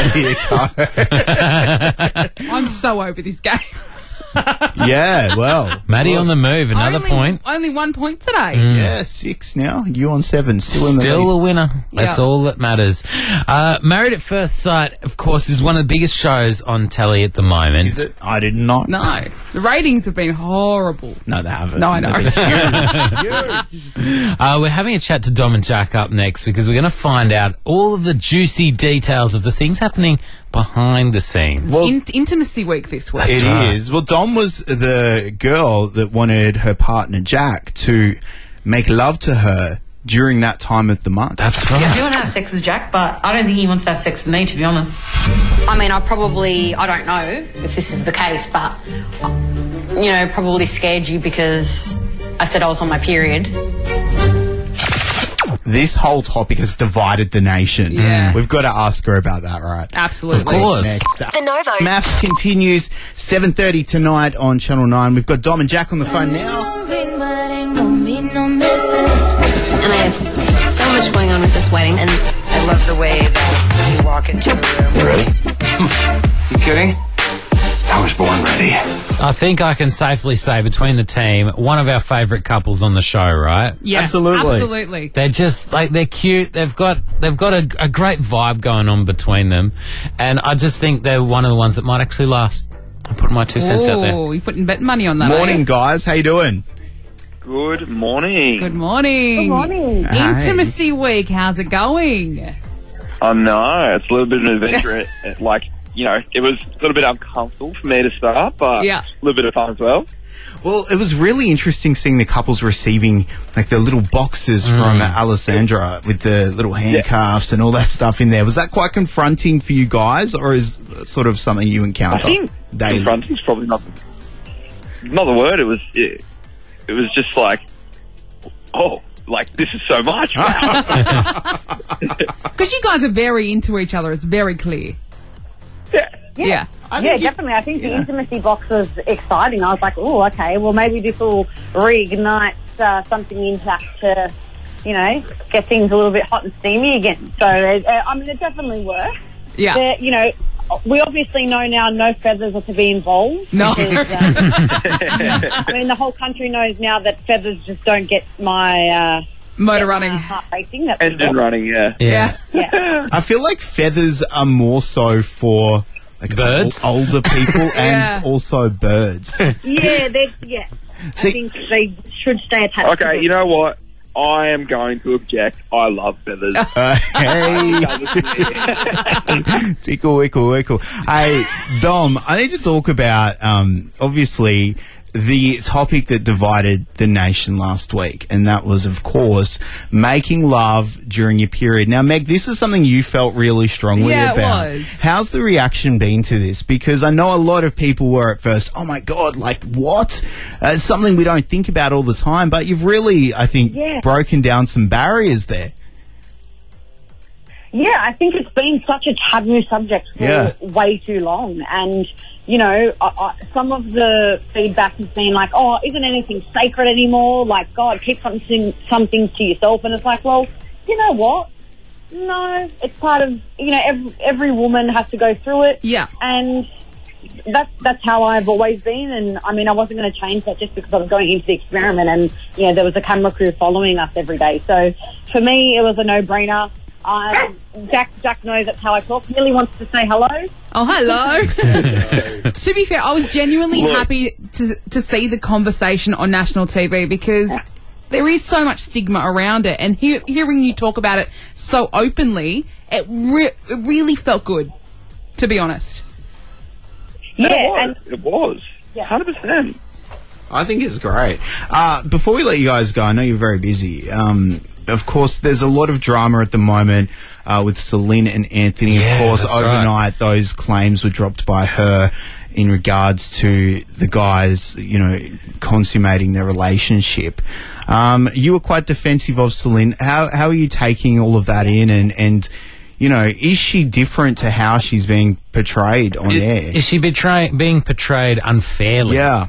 No. I'm so over this game. Yeah, well. Maddie well, on the move. Another only, point. Only one point today. Mm. Yeah, six now. You on seven. Still in the Still lead. a winner. That's Yeah. all that matters. Uh, Married at First Sight, of course, is one of the biggest shows on telly at the moment. Is it? I did not. No. The ratings have been horrible. No, they haven't. No, I know. uh, we're having a chat to Dom and Jack up next because we're going to find out all of the juicy details of the things happening behind the scenes. Well, In- intimacy week this week. It right. is. Well, Dom was the girl that wanted her partner, Jack, to make love to her during that time of the month. That's I right. do want to have sex with Jack, but I don't think he wants to have sex with me, to be honest. I mean, I probably, I don't know if this is the case, but, you know, probably scared you because I said I was on my period. This whole topic has divided the nation. Yeah. We've got to ask her about that, right? Absolutely. Of course. Next. The Novos. Maths continues seven thirty tonight on Channel nine. We've got Dom and Jack on the phone now. And I have so much going on with this wedding, and I love the way that you walk into a room. You ready? You kidding? I was born ready. I think I can safely say between the team, one of our favourite couples on the show, right? Yeah, Absolutely. Absolutely. They're just like they're cute. They've got they've got a, a great vibe going on between them, and I just think they're one of the ones that might actually last. I'm putting my two cents out there. Oh, you're putting bet money on that. Morning, eh? guys. How you doing? Good morning. Good morning. Good morning. Hi. Intimacy week. How's it going? I know, it's a little bit of an adventure. It- it- like, you know, it was a little bit uncomfortable for me to start, but Yeah. a little bit of fun as well. Well, it was really interesting seeing the couples receiving like the little boxes from Alessandra with the little handcuffs and all that stuff in there. Was that quite confronting for you guys, or is it sort of something you I encounter think daily? confronting's probably not the, not the word. It was it, it was just like, oh, like this is so much. Because you guys are very into each other. It's very clear. Yeah. Yeah. Yeah, definitely. I think the intimacy box was exciting. I was like, oh, okay, well, maybe this will reignite uh, something intact to, you know, get things a little bit hot and steamy again. So, uh, I mean, it definitely worked. Yeah. There- you know, we obviously know now no feathers are to be involved. No. Because, um, I mean, the whole country knows now that feathers just don't get my... Uh, Motor get my running. heart racing. That's for Engine sure. running, yeah. Yeah. Yeah. I feel like feathers are more so for like Birds? ol- older people and Yeah. also birds. Yeah, they, yeah. See- I think they should stay attached to Okay, them. you know what? I am going to object. I love feathers. Uh, hey, tickle, wickle, wickle. Hey, Dom, I need to talk about, um, obviously, the topic that divided the nation last week, and that was, of course, making love during your period. Now, Meg, this is something you felt really strongly Yeah, it about. was. How's the reaction been to this? Because I know a lot of people were at first, oh my God, like what? Uh, it's something we don't think about all the time, but you've really, I think, Yeah. broken down some barriers there. Yeah, I think it's been such a taboo subject for Yeah. way too long. And, you know, I, I, some of the feedback has been like, oh, isn't anything sacred anymore? Like, God, keep something, some things to yourself. And it's like, well, you know what? No, it's part of, you know, every, every woman has to go through it. Yeah. And that's, that's how I've always been. And, I mean, I wasn't going to change that just because I was going into the experiment. And, you know, there was a camera crew following us every day. So, for me, it was a no-brainer. Um, Jack, Jack knows that's how I talk. Millie wants to say hello. Oh, hello. To be fair, I was genuinely Look. happy to to see the conversation on national T V because there is so much stigma around it, and he- hearing you talk about it so openly, it, re- it really felt good, to be honest. Yeah, it and was. It was. Yeah. one hundred percent. I think it's great. Uh, before we let you guys go, I know you're very busy. Um, of course, there's a lot of drama at the moment uh, with Celine and Anthony. Yeah, of course, that's overnight, right. those claims were dropped by her in regards to the guys, you know, consummating their relationship. Um, you were quite defensive of Celine. How how are you taking all of that in? And, and you know, is she different to how she's being portrayed on Is, air? is she betray- being portrayed unfairly? Yeah.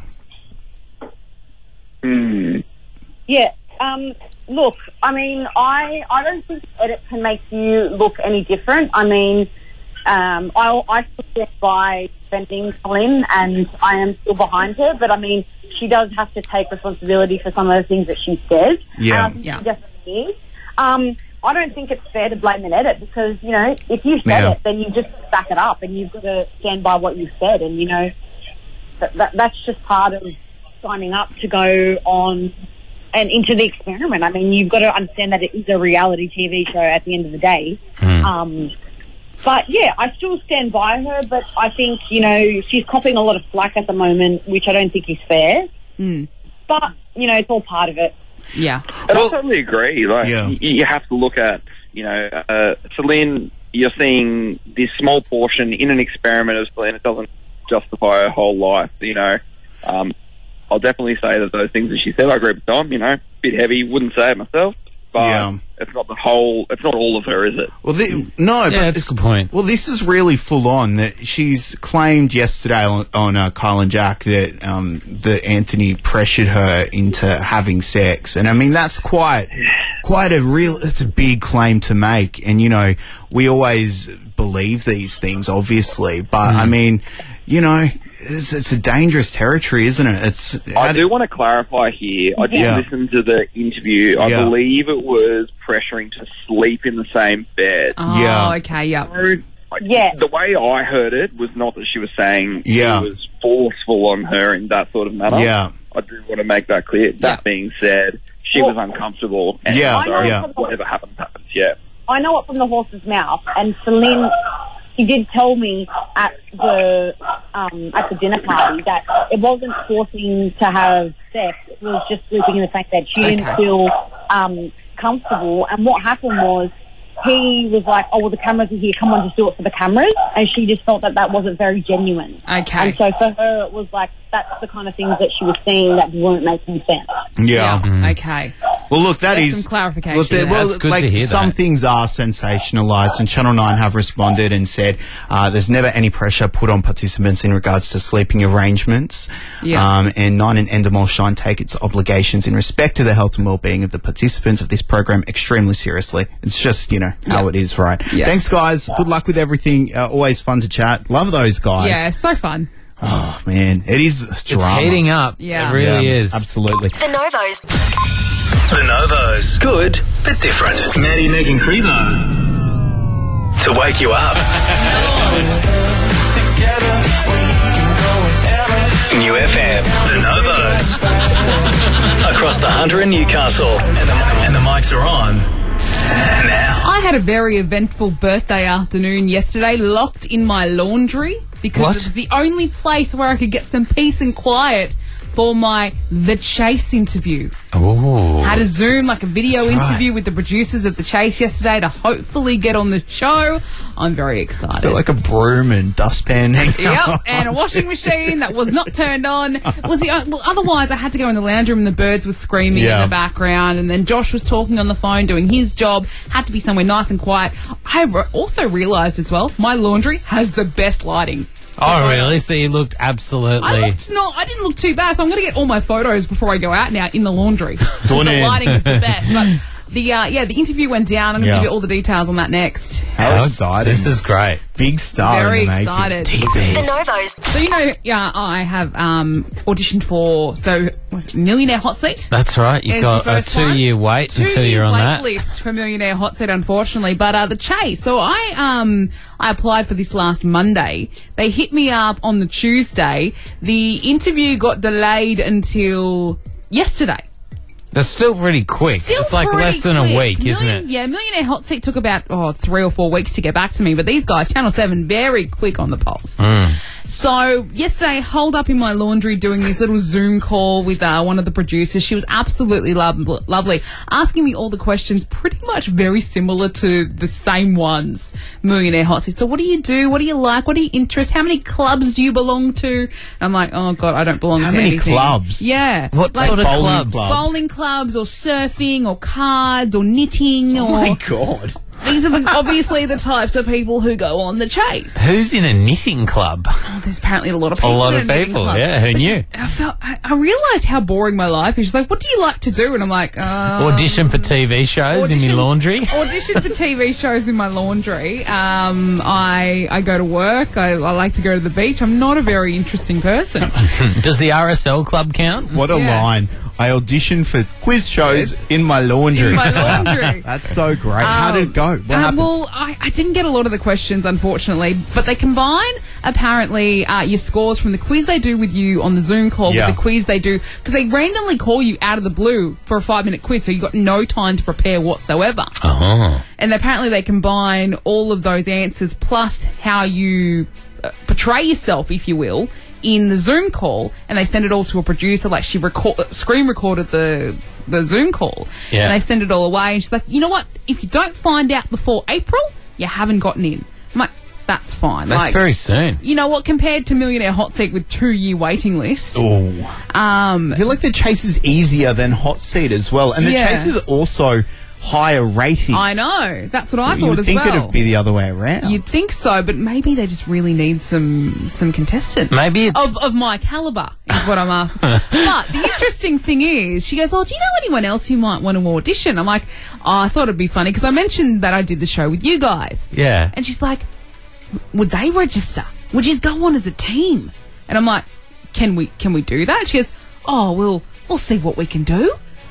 Mm. Yeah. Um, look, I mean, I I don't think edit can make you look any different. I mean, um, I I still stand by defending Celine, and I am still behind her. But I mean, she does have to take responsibility for some of the things that she says. Yeah. Um, Yeah. She definitely is. Um, I don't think it's fair to blame an edit because, you know, if you said Yeah. it, then you just back it up and you've got to stand by what you've said. And, you know, that, that that's just part of signing up to go on and into the experiment. I mean, you've got to understand that it is a reality T V show at the end of the day. Mm. Um, but, yeah, I still stand by her, but I think, you know, she's copping a lot of slack at the moment, which I don't think is fair. Mm. But, you know, it's all part of it. Yeah. And I totally agree. Like, Yeah. y- you have to look at, you know, uh, Celine, you're seeing this small portion in an experiment of Celine. It doesn't justify her whole life, you know. Um, I'll definitely say that those things that she said, I agree with Tom, you know, a bit heavy, wouldn't say it myself, but Yeah. it's not the whole, it's not all of her, is it? Well, the, no, Yeah, but that's it's a good point. Well, this is really full on. That she's claimed yesterday on, on uh, Kyle and Jack that um, that Anthony pressured her into having sex, and I mean that's quite quite a real. It's a big claim to make, and you know we always believe these things, obviously, but I mean, you know. It's, it's a dangerous territory, isn't it? It's. I do want to clarify here. I did Yeah. listen to the interview. I Yeah. believe it was pressuring to sleep in the same bed. Oh, Yeah. okay, yeah. Like, Yeah. The way I heard it was not that she was saying Yeah. he was forceful on her in that sort of manner. Yeah. I do want to make that clear. That Yeah. being said, she Well- was uncomfortable. And Yeah, so yeah. whatever happens, happens, yeah. I know it from the horse's mouth, and Celine, she did tell me at the um, at the dinner party that it wasn't forcing to have sex; it was just sleeping in the same bed. She didn't Okay. feel um, comfortable, and what happened was he was like, "Oh well, the cameras are here. Come on, just do it for the cameras," and she just felt that that wasn't very genuine. Okay. And so for her, it was like that's the kind of things that she was seeing that weren't making sense. Yeah. Yeah. Okay. Well, look, that That's is some clarification. Look, there- Yeah, well, that's good like, to hear some that. things are sensationalised, and Channel Nine have responded and said uh, there's never any pressure put on participants in regards to sleeping arrangements. Yeah. Um, and Nine and Endemol Shine take its obligations in respect to the health and well-being of the participants of this program extremely seriously. It's just you know how Yeah. it is, right? Yeah. Thanks, guys. Good luck with everything. Uh, always fun to chat. Love those guys. Yeah, so fun. Oh man, it is drama. It's heating up. Yeah. It really Yeah, is. Absolutely. The Novos. The Novos. Good, but different. Maddie, Megan Crevo. To wake you up. New F M. The Novos. Across the Hunter and Newcastle. And the, and the mics are on. Now. I had a very eventful birthday afternoon yesterday, locked in my laundry because What? it was the only place where I could get some peace and quiet for my The Chase interview. Oh. Had a Zoom, like a video That's right. interview with the producers of The Chase yesterday to hopefully get on the show. I'm very excited. So like a broom and dustpan hanging Yep, up. and a washing machine that was not turned on. It was the well, otherwise I had to go in the lounge room and the birds were screaming Yeah. in the background, and then Josh was talking on the phone doing his job. Had to be somewhere nice and quiet. I re- also realised as well, my laundry has the best lighting. Oh, really? So you looked absolutely. I looked not. I didn't look too bad, so I'm going to get all my photos before I go out now in the laundry. The Stunning. lighting is the best. But the uh, yeah, the interview went down. I'm going to Yeah. give you all the details on that next. How exciting. This is great. Big star Very in the making. excited. The Novos. So you know, yeah, I have um, auditioned for so was it Millionaire Hot Seat. That's right. You've Is got the a first one. two-year wait until Two-year you're on wait that. list for Millionaire Hot Seat, unfortunately. But uh, the Chase. So I um I applied for this last Monday. They hit me up on the Tuesday. The interview got delayed until yesterday. That's still pretty quick. Still it's like pretty less than quick. a week, isn't Million- it? Yeah, Millionaire Hot Seat took about oh three or four weeks to get back to me, but these guys, Channel seven, very quick on the pulse. Mm. So yesterday, holed up in my laundry doing this little Zoom call with uh, one of the producers. She was absolutely lo- lovely, asking me all the questions, pretty much very similar to the same ones. Millionaire Hot Seat. So what do you do? What do you like? What are your interests? How many clubs do you belong to? And I'm like, oh God, I don't belong How to many anything. clubs? Yeah. What Like sort of bowling clubs? clubs? Bowling clubs or surfing or cards or knitting Oh or... my God. These are the, obviously the types of people who go on the chase. Who's in a knitting club? Oh, there's apparently a lot of A people. lot in of knitting people, club. yeah, who But knew? I felt I, I realised how boring my life is. She's like, "What do you like to do?" And I'm like, um, Audition for T V shows in audition- your laundry? Audition for T V shows in my laundry. Um, I I go to work. I, I like to go to the beach. I'm not a very interesting person. Does the R S L club count? What a Yeah. line. I auditioned for quiz shows in my laundry. In my laundry. That's so great. How did it go? What Uh, happened? well, I, I didn't get a lot of the questions, unfortunately, but they combine, apparently, uh, your scores from the quiz they do with you on the Zoom call Yeah. with the quiz they do, because they randomly call you out of the blue for a five-minute quiz, so you've got no time to prepare whatsoever. Oh. And apparently they combine all of those answers plus how you uh, portray yourself, if you will, in the Zoom call, and they send it all to a producer. Like she record, screen recorded the the Zoom call, Yeah. and they send it all away. And she's like, you know what? If you don't find out before April, you haven't gotten in. I'm like, that's fine. That's like, very soon. You know what? Compared to Millionaire Hot Seat with two year waiting list, Oh. um, I feel like the chase is easier than hot seat as well. And the Yeah. chase is also higher rating. I know. That's what I you thought would as think well. it'd be the other way around. You'd think so, but maybe they just really need some some contestants. Maybe it's- of of my caliber is what I'm asking. But the interesting thing is, she goes, "Oh, do you know anyone else who might want to audition?" I'm like, "Oh, I thought it'd be funny because I mentioned that I did the show with you guys." Yeah. And she's like, "Would they register? Would you go on as a team?" And I'm like, "Can we can we do that?" She goes, "Oh, we'll we'll see what we can do."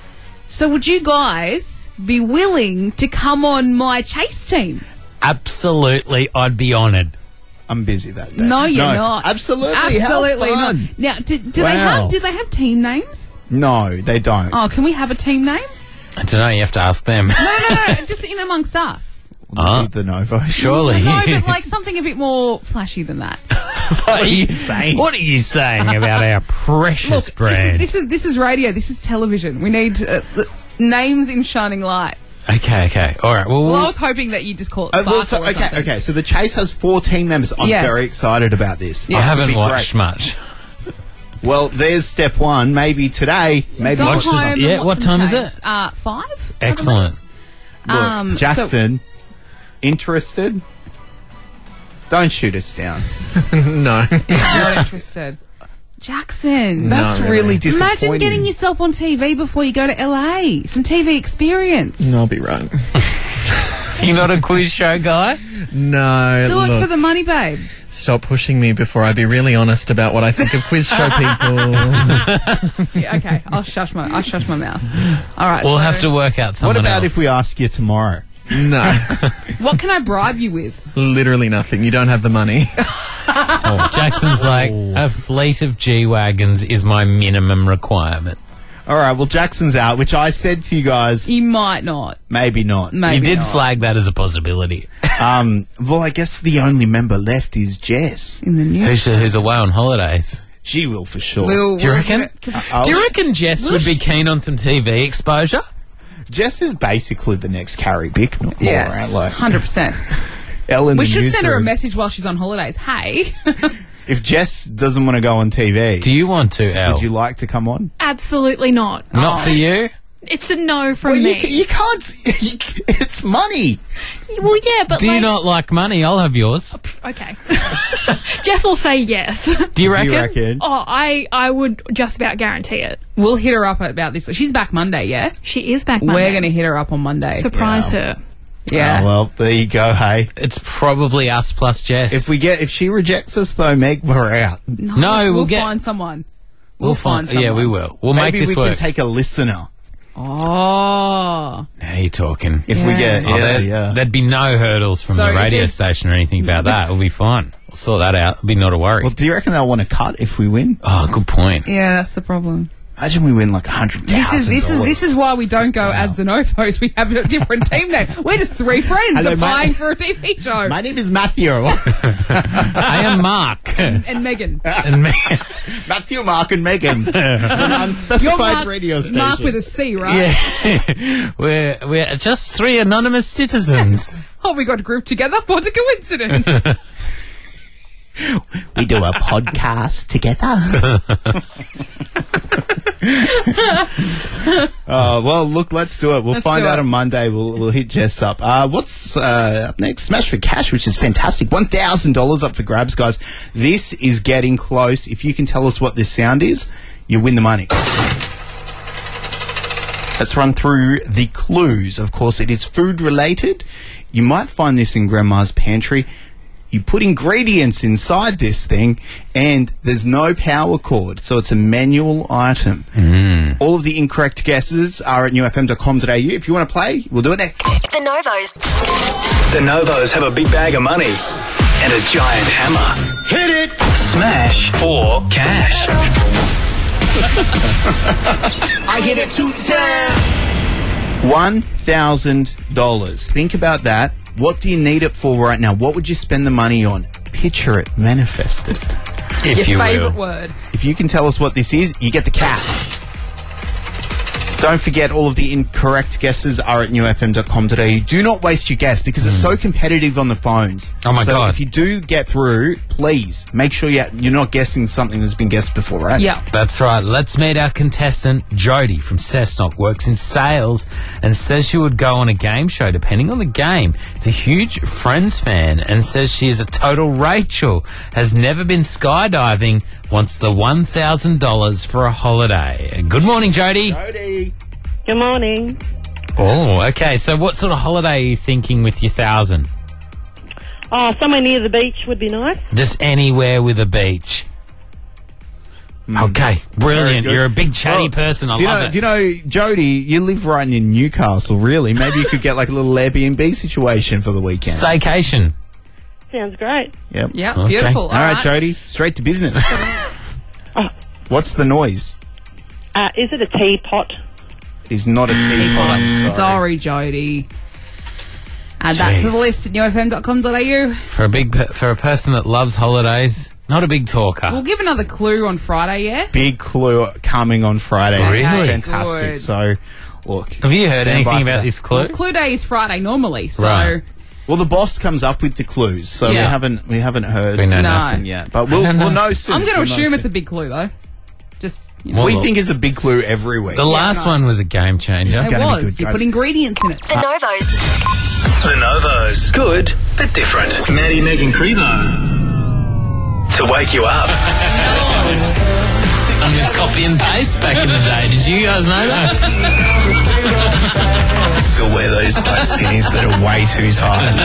So would you guys be willing to come on my chase team? Absolutely, I'd be honoured. I'm busy that day. No, you're not. Absolutely. Absolutely How not. fun. Now, do, do they Wow. have? Do they have team names? No, they don't. Oh, can we have a team name? I don't know, you have to ask them. No, no, no, no just in amongst us. Ah. Need the Novo. Surely. No, but like something a bit more flashy than that. What are you saying? What are you saying about our precious Look, brand? This is, this is this is radio. This is television. We need uh, the names in shining lights. Okay, okay. All right. Well, Well, I we'll was hoping that you just call it Uh, Sparkle well, so, or okay, something. okay. So the chase has four team members. I'm Yes. very excited about this. I This would haven't be watched great. much. Well, there's step one. Maybe today. Maybe Go watch home this. and Yeah, watch what some time is chase. it? Uh, five. Excellent. Look, Um, so- Jackson, interested? Don't shoot us down. No. Not interested. Jackson. That's No, really really. disappointing. Imagine getting yourself on T V before you go to L A. Some T V experience. No, I'll be right. You're not a quiz show guy? No. Do it look, for the money, babe. stop pushing me before I be really honest about what I think of quiz show people. Yeah, okay, I'll shush my I'll shush my mouth. All right. We'll so have to work out What someone about else. if we ask you tomorrow? No. What can I bribe you with? Literally nothing. You don't have the money. Oh, Jackson's like, a fleet of G-Wagons is my minimum requirement. All right. Well, Jackson's out, which I said to you guys. You might not. Maybe not. Maybe you did not. flag that as a possibility. Um. Well, I guess the only member left is Jess. In the news. Who's, who's away on holidays? She will for sure. We'll, Do you we'll- reckon? I'll- Do you reckon Jess We'll would be sh- keen on some T V exposure? Jess is basically the next Carrie Bicknell. Yes, right? Like hundred percent. Ellen. We the should send her a newsroom. message while she's on holidays. Hey, If Jess doesn't want to go on T V, Do you want to, Elle? would you like to come on? Absolutely not. Not for you? It's a no from Well, me. you, ca- you can't. You, ca- it's money. well, yeah, but Do you like, not like money? I'll have yours. Okay. Jess will say yes. Do you reckon? Do you reckon? Oh, I, I would just about guarantee it. we'll hit her up about this. She's back Monday, yeah. She is back Monday. We're going to hit her up on Monday. surprise Yeah. her. yeah. Oh, well, there you go. Hey, It's probably us plus Jess. if we get if she rejects us though, Meg, we're out. no, No, we'll we'll get- find someone. we'll find. someone. Yeah, we will. We'll Maybe make this we work. can take a listener Oh, now you're talking. if we Yeah. get. Oh, Yeah, there, yeah. There'd be no hurdles from So the if radio there's- station or anything about that. We'll be fine. We'll sort that out. It'll be not a worry. Well, do you reckon they'll want to cut if we win? Oh, good point. yeah, that's the problem. Imagine we win like a hundred thousand. This is this is this is why we don't go as the Novos. We have a different team name. We're just three friends Hello, applying my- for a T V show. My name is Matthew. I am Mark. and, and Megan. And me- Matthew, Mark, and Megan. An You're unspecified Mark, radio station. Mark with a C, right? yeah. we're, we're just three anonymous citizens. Oh, we got grouped together. What a coincidence. We do a podcast together. uh, well, look, let's do it. We'll Let's find do out it. on Monday. We'll we'll hit Jess up. Uh, what's uh, up next? Smash for Cash, which is fantastic. one thousand dollars up for grabs, guys. This is getting close. If you can tell us what this sound is, you win the money. Let's run through the clues. Of course, it is food related. You might find this in Grandma's pantry. You put ingredients inside this thing, and there's no power cord, so it's a manual item. Mm. All of the incorrect guesses are at new f m dot com dot a u. If you want to play, we'll do it next. The Novos. The Novos have a big bag of money and a giant hammer. Hit it! Smash for cash. I hit it two times. one thousand dollars. Think about that. What do you need it for right now? What would you spend the money on? Picture it, manifest it. If Your you favourite will. word. If you can tell us what this is, you get the cat. Don't forget, all of the incorrect guesses are at new f m dot com dot a u. Do not waste your guess because it's so competitive on the phones. Oh my so God. if you do get through, please make sure you're, you're not guessing something that's been guessed before, right? Yeah. That's right. Let's meet our contestant, Jody from Cessnock, works in sales and says she would go on a game show depending on the game. She's a huge Friends fan and says she is a total Rachel, has never been skydiving, wants the one thousand dollars for a holiday. Good morning, Jody. Jody. Good morning. Oh, okay. So what sort of holiday are you thinking with your thousand? Oh, somewhere near the beach would be nice. Just anywhere with a beach. Okay, brilliant. good. You're a big chatty Well, person. I do you love know, it. Do you know, Jody, you live right in Newcastle, really. Maybe you could get like a little Airbnb situation for the weekend. Staycation. Sounds great. Yep. Yeah, Okay. beautiful. All right, Jody, straight to business. What's the noise? Uh, is it a teapot? It is not a teapot. I'm sorry. Sorry, Jody. Add that to Jeez. the list at new f m dot com dot a u. For a big, pe- for a person that loves holidays, not a big talker. We'll give another clue on Friday, yeah? Big clue coming on Friday. Really? This is Okay, fantastic. good. So, look. Have you heard stand by anything for about that. this clue? Clue day is Friday normally, so Right. Well, the boss comes up with the clues, so we Yeah. haven't we haven't heard We know No. nothing yet. But we'll I don't we'll know. know soon. I'm going to We'll know assume it's a soon. big clue, though. Just, you know. We Well, think it's a big clue every week. The last no. one was a game changer. It's It gonna be was. good, You guys. put ingredients in it. The Novos. The Novos. Good, but different. Maddie, Megan Crevo. To wake you up. And with copy and paste back in the day. Did you guys know that? Still wear those black skinnies that are way too tight.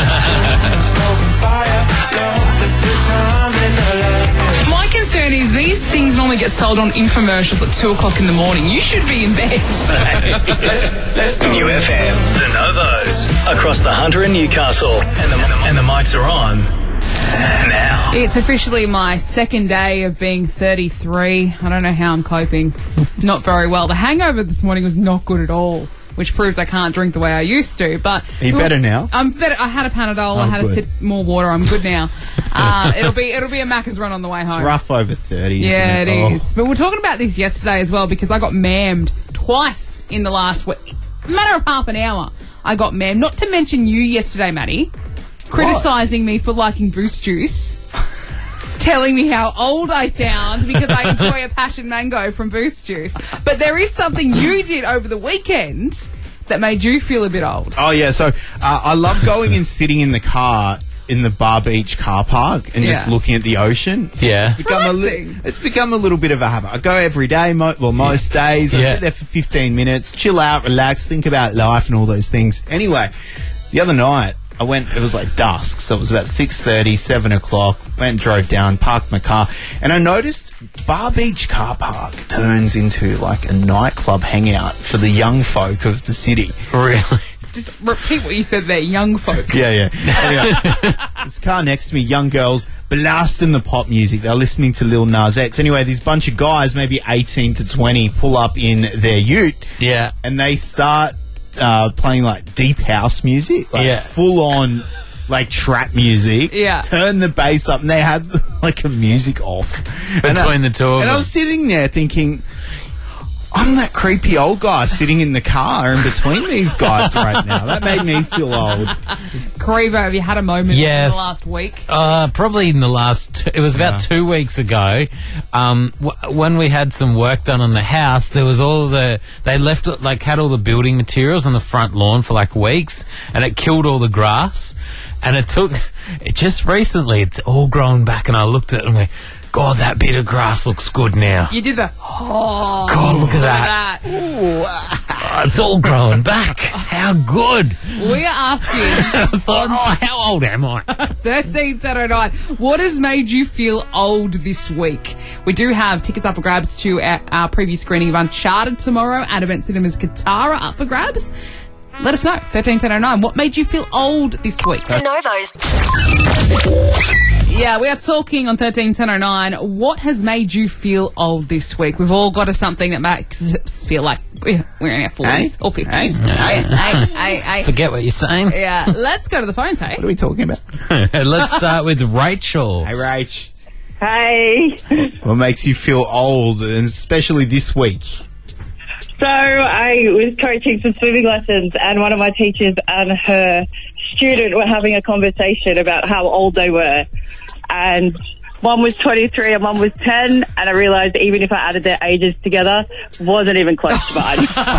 My concern is these things normally get sold on infomercials at two o'clock in the morning. You should be in bed. New F M. The Novos. Across the Hunter in Newcastle. And the, and the mics are on. Now. It's officially my second day of being thirty-three. I don't know how I'm coping. Not very well. The hangover this morning was not good at all, which proves I can't drink the way I used to. But Are you better now? I'm better. I had a Panadol. I Oh, had good. a sip more water. I'm good now. uh, it'll be it'll be a Macca's run on the way It's home. rough over thirty. Yeah, isn't it it is. But we're talking about this yesterday as well because I got mammed twice in the last week. Matter of half an hour, I got mammed. Not to mention you yesterday, Maddie, criticising me for liking Boost Juice. Telling me how old I sound because I enjoy a passion mango from Boost Juice. But there is something you did over the weekend that made you feel a bit old. Oh yeah, so uh, I love going and sitting in the car in the Bar Beach car park and just Yeah. looking at the ocean. Yeah. It's become a li- Relaxing. it's become a little bit of a habit. I go every day, mo- well most days. I Yeah. sit there for fifteen minutes, chill out, relax, think about life and all those things. Anyway, the other night I went, it was like dusk, so it was about six thirty, seven o'clock, went and drove down, parked my car, and I noticed Bar Beach car park turns into like a nightclub hangout for the young folk of the city. Really? Just repeat what you said there, young folk. Yeah, yeah. Anyway, this car next to me, young girls blasting the pop music. They're listening to Lil Nas X. Anyway, this bunch of guys, maybe eighteen to twenty, pull up in their ute. Yeah. And they start uh, playing like deep house music, like Yeah. full on like trap music. Yeah. Turn the bass up, and they had like a music off Between and I, the two of And them. I was sitting there thinking, I'm that creepy old guy sitting in the car in between these guys right now. That made me feel old. Creevo, have you had a moment Yes. in the last week? Uh, probably in the last, two, it was about Yeah. two weeks ago, um, w- when we had some work done on the house, there was all the, they left, it- like, had all the building materials on the front lawn for, like, weeks, and it killed all the grass, and it took, it just recently, it's all grown back, and I looked at it and went, God, that bit of grass looks good now. You did the, oh, God, look at that. Oh, it's all growing back. How good. We are asking I thought, oh, how old am I? thirteen ten oh nine. What has made you feel old this week? We do have tickets up for grabs to our, our preview screening of Uncharted tomorrow at Event Cinemas Katara up for grabs. Let us know. thirteen ten oh nine. What made you feel old this week? The Novos. Yeah, we are talking on thirteen ten oh nine. What has made you feel old this week? We've all got us something that makes us feel like we're we're in our forties or fifties. Hey, hey, hey, hey. Forget what you're saying. Yeah, let's go to the phones, hey? What are we talking about? Let's start with Rachel. Hey, Rach. Hey. What makes you feel old, and especially this week? So I was coaching some swimming lessons, and one of my teachers and her student were having a conversation about how old they were. And one was twenty-three and one was ten, and I realised even if I added their ages together, wasn't even close to mine.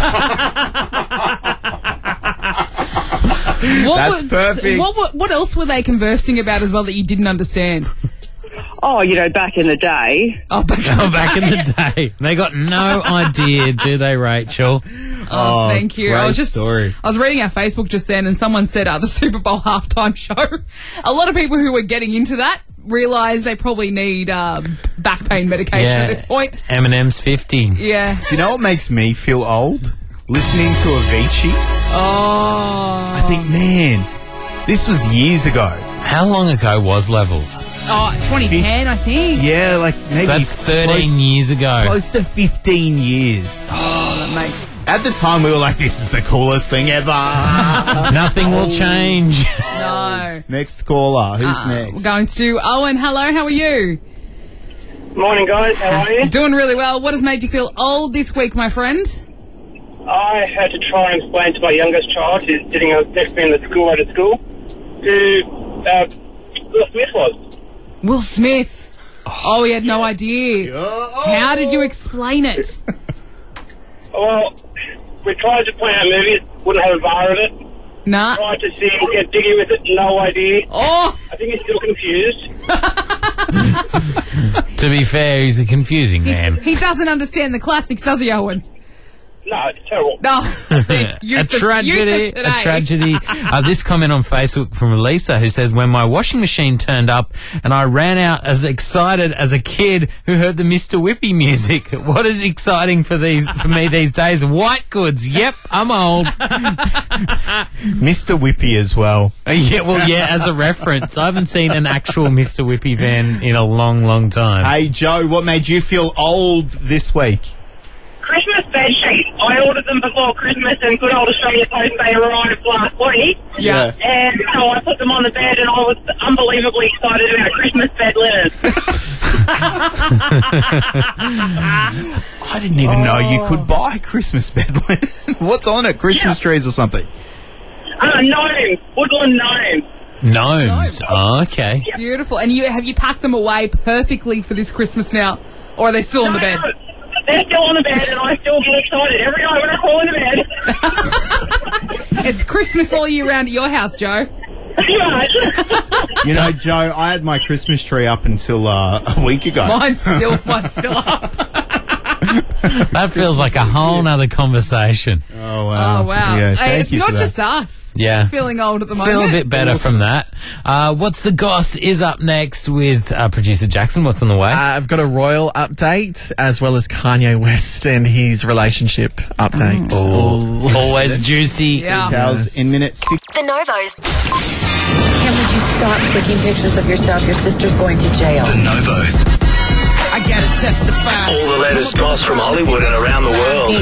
What That's was, perfect. What, what, what else were they conversing about as well that you didn't understand? Oh, you know, back in the day. Oh, back, Oh, back in the day. They got no idea, do they, Rachel? Oh, thank you. I great was just, story. I was reading our Facebook just then, and someone said, uh, the Super Bowl halftime show. A lot of people who were getting into that realise they probably need uh, back pain medication Yeah. at this point. Eminem's fifty. Yeah. Do you know what makes me feel old? Listening to Avicii. Oh. I think, man, this was years ago. How long ago was Levels? Oh, twenty ten, I think. Yeah, like maybe So that's thirteen close, years ago. close to fifteen years. Oh, that makes... At the time, we were like, this is the coolest thing ever. Nothing will change. No. Next caller. Who's Uh, next? We're going to Owen. Hello, how are you? Morning, guys. How are you? Doing really well. What has made you feel old this week, my friend? I had to try and explain to my youngest child, who's sitting next to me in the school road at school, who uh, Will Smith was. Will Smith. Oh, he had no idea. How did you explain it? Well, we tried to point out movies, wouldn't have a bar of it. Nah. Tried to see him get diggy with it, no idea. Oh! I think he's still confused. To be fair, he's a confusing man. He doesn't understand the classics, does he, Owen? No, it's terrible. No. a Youth of- tragedy. youth of A today. tragedy. Uh, this comment on Facebook from Elisa, who says, when my washing machine turned up and I ran out as excited as a kid who heard the Mister Whippy music. What is exciting for these for me these days? White goods. Yep, I'm old. Mister Whippy as well. Uh, yeah, well, yeah, as a reference. I haven't seen an actual Mister Whippy van in a long, long time. Hey, Joe, what made you feel old this week? Christmas bed sheets. I ordered them before Christmas, and good old Australia Post, they arrived last week. Yeah. And so I put them on the bed, and I was unbelievably excited about Christmas bed linens. I didn't even know you could buy Christmas bed linen. What's on it? Christmas Yeah. trees or something? Uh, gnomes. Woodland gnomes. Gnomes. Oh, okay. Beautiful. And you have you packed them away perfectly for this Christmas now? Or are they still on the bed? They're still on the bed, and I still get excited every night when I crawl into bed. It's Christmas all year round at your house, Joe. Pretty much. You know, Joe, I had my Christmas tree up until uh, a week ago. Mine's still, mine's still up. That feels like a whole nother conversation. Oh, wow. Oh, wow. Yeah, Hey, thank it's you not for that. just us. Yeah. Feeling old at the moment. Feel a bit better from that. Uh, What's the Goss is up next with uh, producer Jackson. What's on the way? Uh, I've got a royal update as well as Kanye West and his relationship update. Oh, always juicy. Yeah. Details in minute six. The Novos. Kim, would you stop taking pictures of yourself? Your sister's going to jail. The Novos. I gotta testify. All the latest goss from Hollywood and around the world.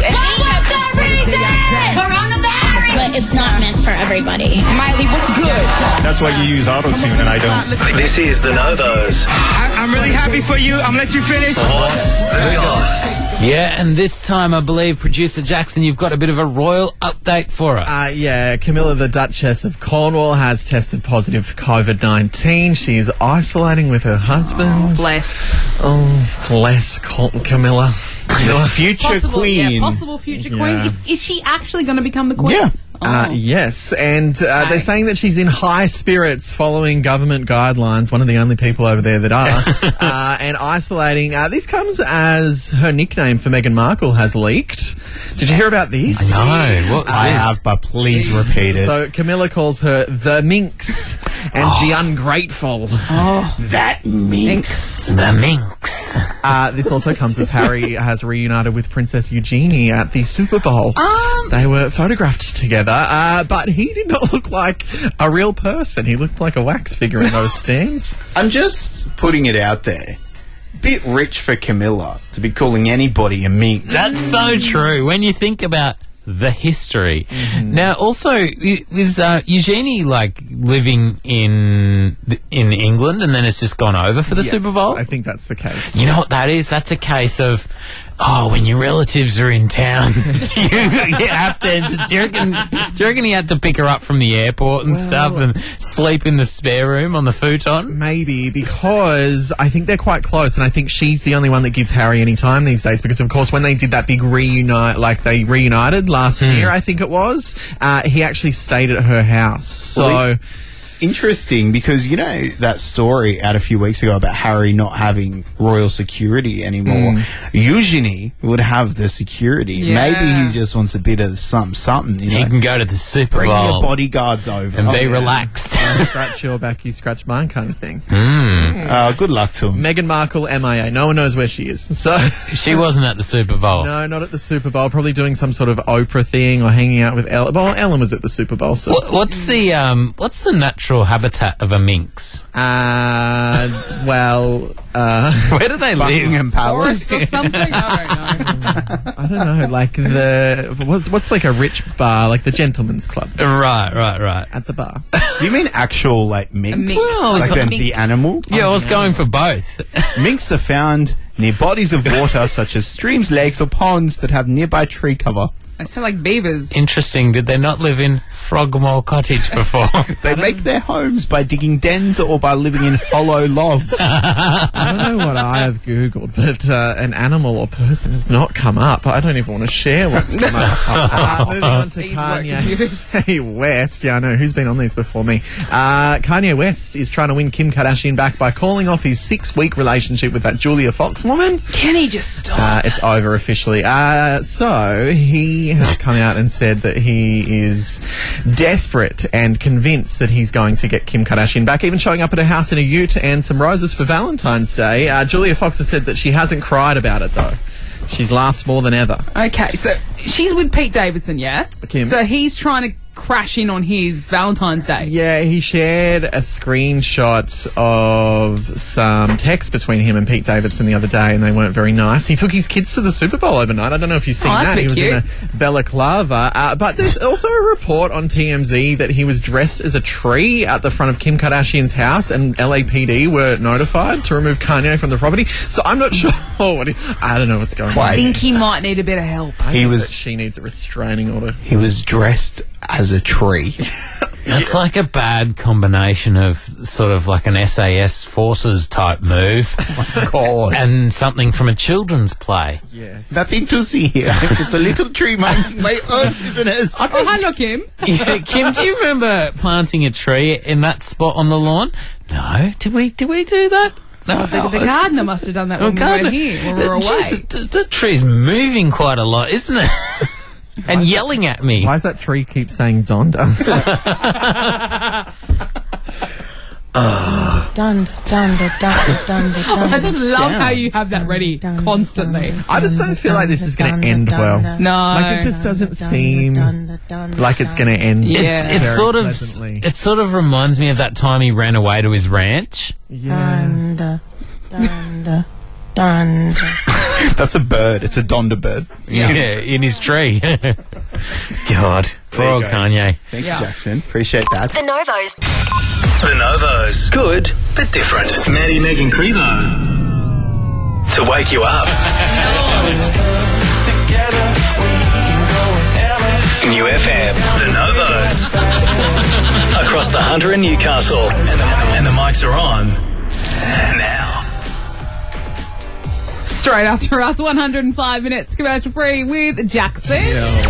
But it's not meant for everybody. Miley, what's good? That's why you use auto-tune and I don't. This is The Novos. I, I'm really happy for you. I'm gonna let you finish. What's the Goss? Yeah, and this time I believe producer Jackson, you've got a bit of a royal update for us. Uh, yeah, Camilla, the Duchess of Cornwall, has tested positive for COVID nineteen. She is isolating with her husband. Bless. Oh, bless Col- Camilla. The future Possible, queen. yeah, possible future queen. Yeah. Is, is she actually going to become the queen? Yeah. Uh, Oh. yes, and uh, Okay. they're saying that she's in high spirits following government guidelines, one of the only people over there that are, uh, and isolating. Uh, this comes as her nickname for Meghan Markle has leaked. Did you hear about this? No, what was I this? have, but please repeat it. So Camilla calls her the Minx and the Ungrateful. Oh, that minx. The Minx. Uh, this also comes as Harry has reunited with Princess Eugenie at the Super Bowl. Um, They were photographed together, uh, but he did not look like a real person. He looked like a wax figure in those stands. I'm just putting it out there. Bit rich for Camilla to be calling anybody a minx. That's so true when you think about the history. Now, also, i- is uh, Eugenie like living in th- in England and then it's just gone over for the Yes, Super Bowl? I think that's the case. You know what that is? That's a case of, oh, when your relatives are in town, you, you have to. Do you, reckon, do you reckon he had to pick her up from the airport and stuff and sleep in the spare room on the futon? Maybe, because I think they're quite close, and I think she's the only one that gives Harry any time these days, because, of course, when they did that big reunite, like they reunited last year, I think it was, uh, he actually stayed at her house. So... Well, interesting, because you know that story out a few weeks ago about Harry not having royal security anymore. Eugenie would have the security. Yeah. Maybe he just wants a bit of something, something. You He know, can go to the Super bring Bowl your bodyguards over and Oh, be yeah. relaxed. I scratch your back, you scratch mine kind of thing. Uh, good luck to him. Meghan Markle, M I A. No one knows where she is. So... She wasn't at the Super Bowl. No, not at the Super Bowl. Probably doing some sort of Oprah thing or hanging out with Ellen. Well, Ellen was at the Super Bowl, so... What, what's the um? What's the natural habitat of a minx? Uh, well, uh... Where do they live? Buckingham Palace. forest or something? I don't know. I don't know, like the... What's, what's like a rich bar, like the Gentleman's Club Right, right, right. at the bar? Do you mean actual like minx? minx. Well, like it's the, a the animal? Yeah, I was going for both. Minks are found near bodies of water such as streams, lakes, or ponds that have nearby tree cover. They sound like beavers. Interesting. Did they not live in Frogmore Cottage before? They make their homes by digging dens or by living in hollow logs. I don't know what I have Googled, but uh, an animal or person has not come up. I don't even want to share what's come up. Uh, moving on to These work computers. Kanye West. Yeah, I know. Who's been on these before me? Uh, Kanye West is trying to win Kim Kardashian back by calling off his six-week relationship with that Julia Fox woman. Can he just stop? Uh, it's over officially. Uh, so he has come out and said that he is desperate and convinced that he's going to get Kim Kardashian back, even showing up at her house in a ute and some roses for Valentine's Day. Uh, Julia Fox has said that she hasn't cried about it, though. She's laughed more than ever. Okay, so she's with Pete Davidson, yeah? Kim. So he's trying to crash in on his Valentine's Day. Yeah, he shared a screenshot of some text between him and Pete Davidson the other day, and they weren't very nice. He took his kids to the Super Bowl overnight. I don't know if you've seen Oh, that's that. a He bit was cute. in a balaclava. Uh, but there's also a report on T M Z that he was dressed as a tree at the front of Kim Kardashian's house, and L A P D were notified to remove Kanye from the property. So I'm not sure what he, I don't know what's going I on. think he might need a bit of help. I He think was- that she needs a restraining order. He was dressed as a tree. That's like a bad combination of sort of like an S A S Forces type move God. and something from a children's play. Yes. Nothing to see here. I'm just a little tree minding my own business. Oh, hi, look, him. Yeah, Kim, do you remember planting a tree in that spot on the lawn? No. Did we, did we do that? So the, the gardener must have done that when we gardener- weren't here, when we were away. Jeez, the, the tree's moving quite a lot, isn't it? And yelling at me. Why does that tree keep saying Donda? Donda, donda, donda, donda, donda. I just love how you have that ready constantly. I just don't feel like this is going to end well. No. Like, it just doesn't seem like it's going to end. Yeah. It's, it's very sort of. pleasantly. It sort of reminds me of that time he ran away to his ranch. Donda, donda, donda. That's a bird. It's a Donda bird. Yeah, in his tree. God, poor old go. Kanye. Thank Yeah. you, Jackson. Appreciate that. The Novos. The Novos. Good, but different. Maddie, Megan, Crevo. To wake you up. New F M. The Novos. Across the Hunter and Newcastle. And the, and the mics are on. Now. Straight after us, one hundred five minutes commercial free with Jackson.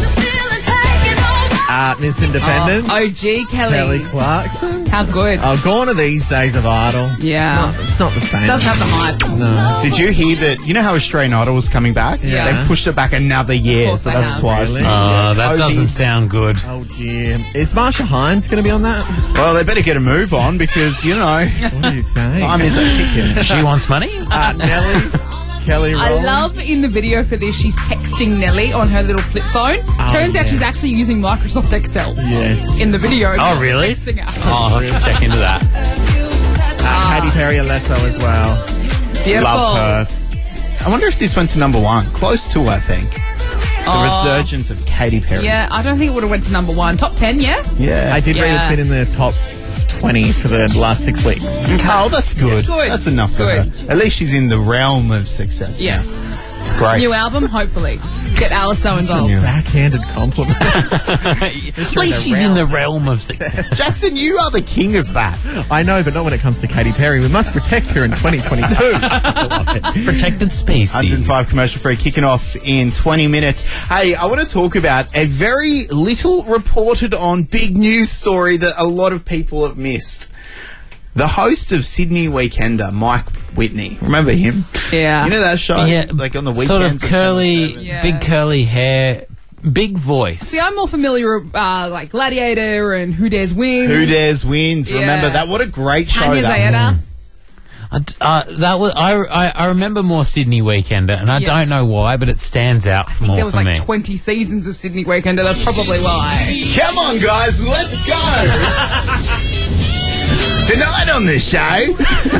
Uh, Miss Independent. Oh, O G Kelly. Kelly Clarkson. How good. Oh, gone are these days of Idol. Yeah. It's not, it's not the same. Doesn't have the hype. No. Did you hear that? You know how Australian Idol was coming back? Yeah. They've pushed it back another year, course so they that's have. twice. Really? Oh, that COVID. doesn't sound good. Oh, dear. Is Marsha Hines going to be on that? Well, they better get a move on because, you know, What are you saying? time is a ticket. She wants money? Uh, Nelly. Kelly I Rowland. love in the video for this, she's texting Nelly on her little flip phone. Turns out yes. she's actually using Microsoft Excel Yes. in the video. Oh, really? Texting her. Oh, I'll have to check into that. Uh, Katy Perry Alesso as well. Beautiful. Love her. I wonder if this went to number one. Close to, I think. The Oh. resurgence of Katy Perry. Yeah, I don't think it would have went to number one. Top ten, yeah? Yeah. I did read Yeah. it's been in the top twenty for the last six weeks. Oh, that's good. Good. That's enough for Good. her. At least she's in the realm of success. now. Yes. It's great. New album, hopefully. Get Alesso involved. Backhanded compliment. At least she's in the realm of success. Jackson, you are the king of that. I know, but not when it comes to Katy Perry. We must protect her in twenty twenty-two. Protected species. one hundred five commercial free kicking off in twenty minutes. Hey, I want to talk about a very little reported on big news story that a lot of people have missed. The host of Sydney Weekender, Mike Whitney. Remember him? Yeah. You know that show? Yeah, Like on the weekends. sort of at Channel curly, seven? Yeah. big curly hair, big voice. See, I'm more familiar with uh, like Gladiator and Who Dares Win. Who Dares Wins. Yeah. Remember that? What a great show Tanya that Zayeda. was. I d- Uh, that was I, I. I remember more Sydney Weekender, and I Yeah. don't know why, but it stands out more There was for like me. twenty seasons of Sydney Weekender. That's probably why. Come on, guys, let's go. Tonight on the show.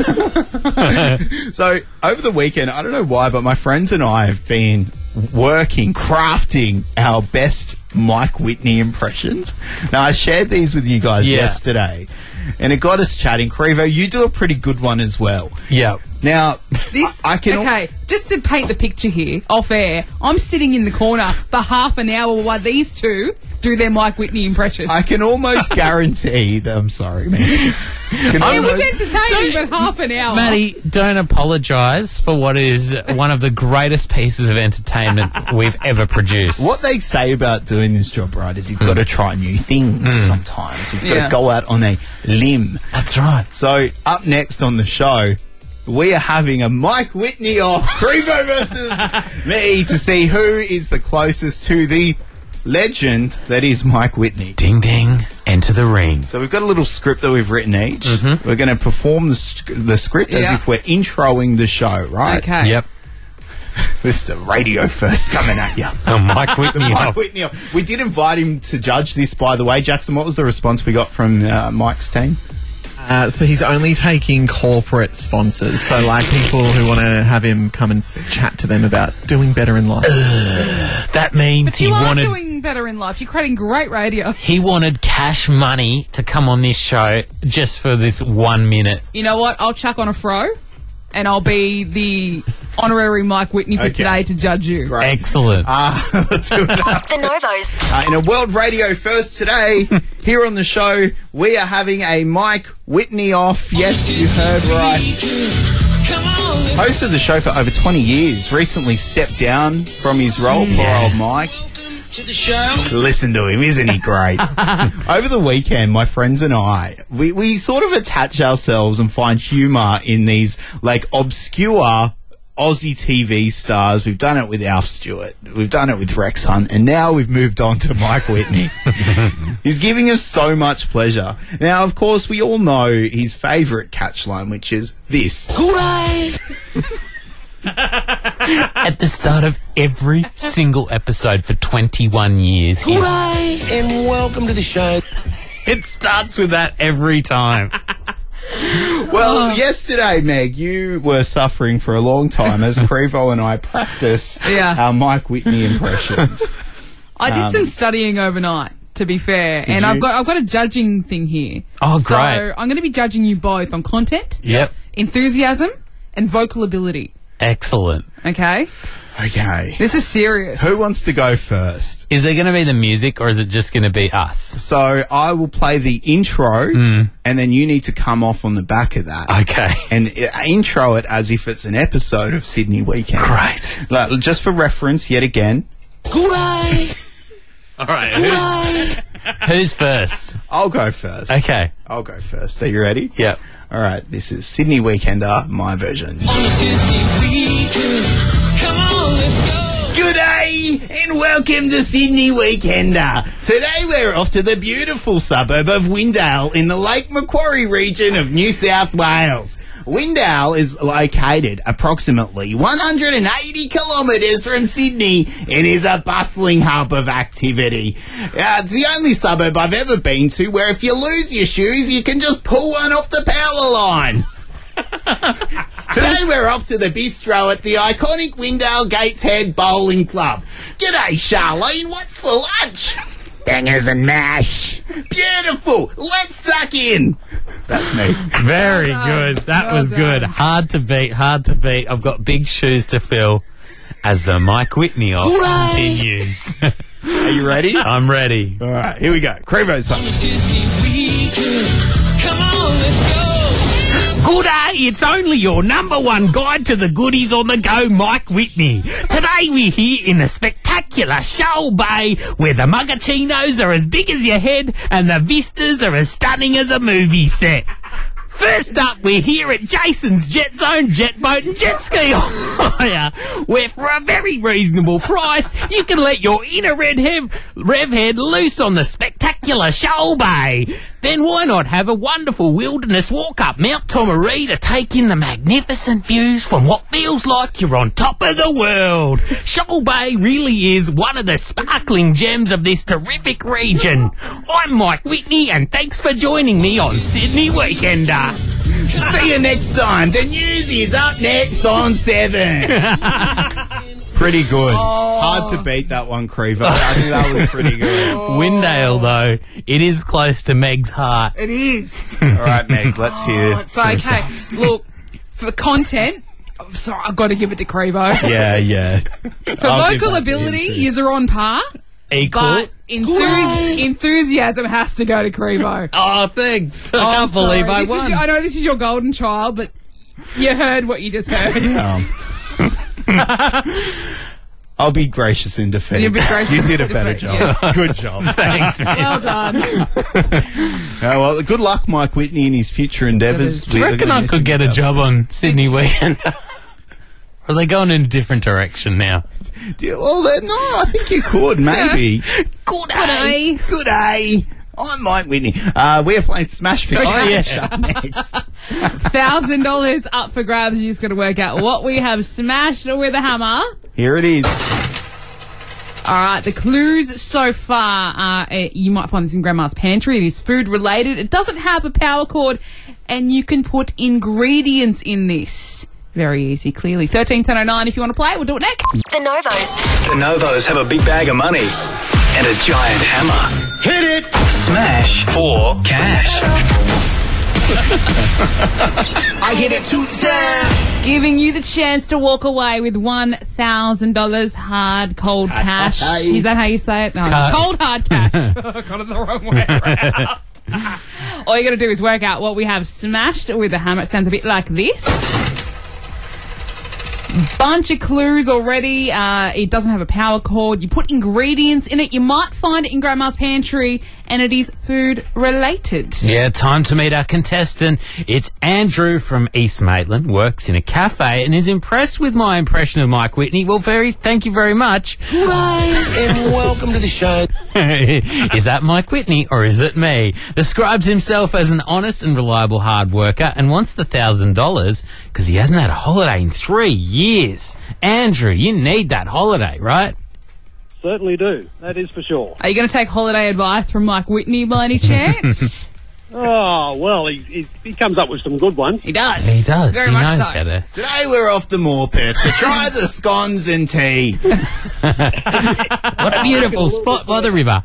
So, over the weekend, I don't know why, but my friends and I have been working, crafting our best Mike Whitney impressions. Now, I shared these with you guys Yeah. yesterday, and it got us chatting. Crevo, you do a pretty good one as well. Yeah. Now, This I can. okay. Just to paint the picture here, off air, I'm sitting in the corner for half an hour while these two do their Mike Whitney impression. I can almost guarantee that. I'm sorry, man. Can it was almost- entertaining, but half an hour. Maddie, don't apologise for what is one of the greatest pieces of entertainment we've ever produced. What they say about doing this job, right, is you've got to try new things sometimes. You've got Yeah. to go out on a limb. That's right. So, up next on the show, we are having a Mike Whitney off Crevo versus me to see who is the closest to the legend that is Mike Whitney. Ding ding, enter the ring. So we've got a little script that we've written each. We're going to perform the, sc- the script as Yeah. if we're introing the show, right? Okay. Yep. This is a radio first coming at you. Oh, Mike Whitney Mike off. Whitney off. We did invite him to judge this, by the way. Jackson, what was the response we got from uh, Mike's team? Uh, so he's only taking corporate sponsors, so like people who want to have him come and s- chat to them about doing better in life. That means But he you are wanted doing better in life. You're creating great radio. he wanted cash money to come on this show just for this one minute. You know what? I'll chuck on a fro, and I'll be the honorary Mike Whitney for Okay. today to judge you. Excellent. Uh, let's do it. The Novos. Uh, in a world radio first today, here on the show, we are having a Mike Whitney off. Yes, you heard right. Hosted the show for over twenty years, recently stepped down from his role, poor old Mike. to the show. Listen to him, isn't he great? Over the weekend, my friends and I, we, we sort of attach ourselves and find humour in these, like, obscure Aussie T V stars. We've done it with Alf Stewart. We've done it with Rex Hunt. And now we've moved on to Mike Whitney. He's giving us so much pleasure. Now, of course, we all know his favourite catchline, which is this. At the start of every single episode for twenty-one years. he's- Hooray! And welcome to the show. It starts with that every time. Well, yesterday, Meg, you were suffering for a long time as Crevo and I practiced Yeah. our Mike Whitney impressions. I did Um, some studying overnight, to be fair, Did and you? I've got I've got a judging thing here. Oh, So great. I'm going to be judging you both on content, Yep. enthusiasm, and vocal ability. Excellent. Okay, Okay. this is serious. Who wants to go first? Is there going to be the music or is it just going to be us? So I will play the intro, and then you need to come off on the back of that. Okay. And uh, intro it as if it's an episode of Sydney Weekend. Great. Like, just for reference, yet again. Hooray! All right. Who, who's first? I'll go first. Okay. I'll go first. Are you ready? Yep. All right. This is Sydney Weekender, my version. Good day and welcome to Sydney Weekender. Today we're off to the beautiful suburb of Windale in the Lake Macquarie region of New South Wales. Windale is located approximately one hundred eighty kilometres from Sydney. It is a bustling hub of activity. Uh, it's the only suburb I've ever been to where if you lose your shoes, you can just pull one off the power line. Today we're off to the bistro at the iconic Windale Gateshead Bowling Club. G'day, Charlene. What's for lunch? Bangers and mash. Beautiful. Let's suck in. That's me. Very Well good. done. That Well was done. good. Hard to beat. Hard to beat. I've got big shoes to fill as the Mike Whitney off continues. Are you ready? I'm ready. All right, here we go. Crevo's home. Good day, it's only your number one guide to the goodies on the go, Mike Whitney. Today we're here in the spectacular Shoal Bay, where the Muggachinos are as big as your head and the vistas are as stunning as a movie set. First up, we're here at Jason's Jet Zone Jet Boat and Jet Ski Hire, where for a very reasonable price, you can let your inner red hev- rev head loose on the spectacular Shoal Bay. Then why not have a wonderful wilderness walk up Mount Tomaree to take in the magnificent views from what feels like you're on top of the world. Shoal Bay really is one of the sparkling gems of this terrific region. I'm Mike Whitney, and thanks for joining me on Sydney Weekender. See you next time. The news is up next on seven. Pretty good. Hard to beat that one, Crevo. I think that was pretty good. Windale, though, it is close to Meg's heart. It is. All right, Meg, let's hear. So, okay, look, for content, I'm sorry, I've got to give it to Crevo. Yeah, yeah. For I'll give vocal that to him ability, too. you're on par. Equal. But enthus- enthusiasm has to go to Crevo. Oh, thanks. I Oh, can't believe sorry. I This is won. your- I know this is your golden child, but you heard what you just heard. Um, I'll be gracious in defence. You'll be gracious You did a in better defence, job. yeah. Good job. Thanks, man. Well done. Oh, well, good luck, Mike Whitney, in his future endeavours. Do you reckon I could get a job on Sydney Weekend? Or are they going in a different direction now? Do you- well, then, no, I think you could, maybe. Good day. Good day. I'm Mike Whitney. Uh, we are playing Smash Fix. Oh, yeah. Up next. Thousand dollars up for grabs. You just got to work out what we have smashed with a hammer. Here it is. All right, the clues so far are, uh, you might find this in Grandma's pantry. It is food related. It doesn't have a power cord, and you can put ingredients in this. Very easy, clearly. thirteen ten oh nine if you want to play. We'll do it next. The Novos. The Novos have a big bag of money and a giant hammer. Hit it! Smash for cash. I hit it two times. Giving you the chance to walk away with one thousand dollars hard, cold cash. Is that how you say it? No, Cut. cold, hard cash. I got it the wrong way around. All you got to do is work out what we have smashed with a hammer. It sounds a bit like this. bunch of clues already. Uh, it doesn't have a power cord. You put ingredients in it. You might find it in Grandma's pantry, and it is food related. Yeah, time to meet our contestant. It's Andrew from East Maitland, works in a cafe and is impressed with my impression of Mike Whitney. Well, very, thank you very much. Hi, and welcome to the show. Is that Mike Whitney or is it me? Describes himself as an honest and reliable hard worker and wants the thousand dollars because he hasn't had a holiday in three years. Andrew, you need that holiday, right? Certainly do. That is for sure. Are you going to take holiday advice from Mike Whitney by any chance? Oh, well, he, he, he comes up with some good ones. He does. He does. Very he much knows so. how to. Today we're off to Morpeth to try the scones and tea. What a beautiful spot by the river.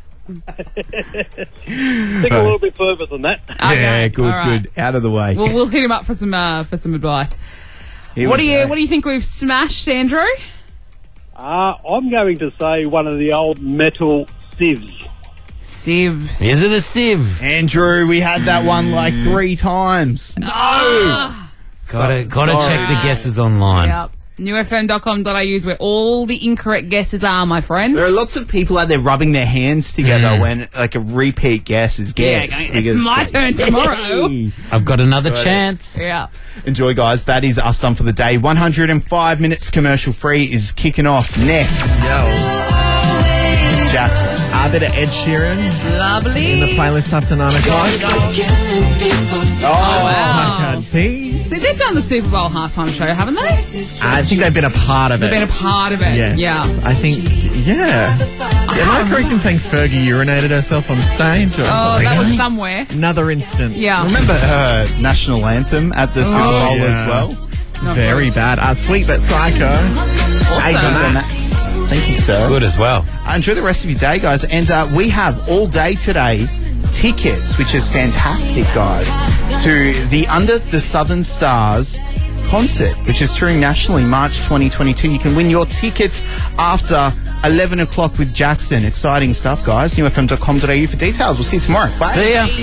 Think a little bit further than that. Yeah, good, all right. good. Out of the way. Well, we'll hit him up for some uh, for some advice. Here What do we you go. What do you think we've smashed, Andrew? Uh, I'm going to say one of the old metal sieves. Sieve. Is it a sieve? Andrew, we had that one like three times. No! Ah. Gotta, gotta sorry. check the guesses online. Yep. new f m dot com dot a u is where all the incorrect guesses are, my friend. There are lots of people out there rubbing their hands together Mm. when like a repeat guess is Yeah, guessed. going, it's my turn tomorrow. I've got another Got it. chance. Yeah. Enjoy, guys. That is us done for the day. one hundred five minutes commercial free is kicking off next. Jackson. A bit of Ed Sheeran Lovely. in the playlist after nine o'clock. Oh, wow. Card Peas. So they've done the Super Bowl halftime show, haven't they? I think they've been a part of They've it. been a part of it. Yes. Yeah. I think, yeah. Am I correct in saying Fergie urinated herself on stage or Oh, something? that was somewhere. Another instance. Yeah. Remember her national anthem at the Super Oh, Bowl yeah. as well? Not Very bad. Uh, Sweet But Psycho. Awesome. Ava Max. Max. Thank you, sir. Good as well. Uh, enjoy the rest of your day, guys. And uh, we have all day today tickets, which is fantastic, guys, to the Under the Southern Stars concert, which is touring nationally March twenty twenty-two. You can win your tickets after eleven o'clock with Jackson. Exciting stuff, guys. new f m dot com dot a u for details. We'll see you tomorrow. Bye. See ya.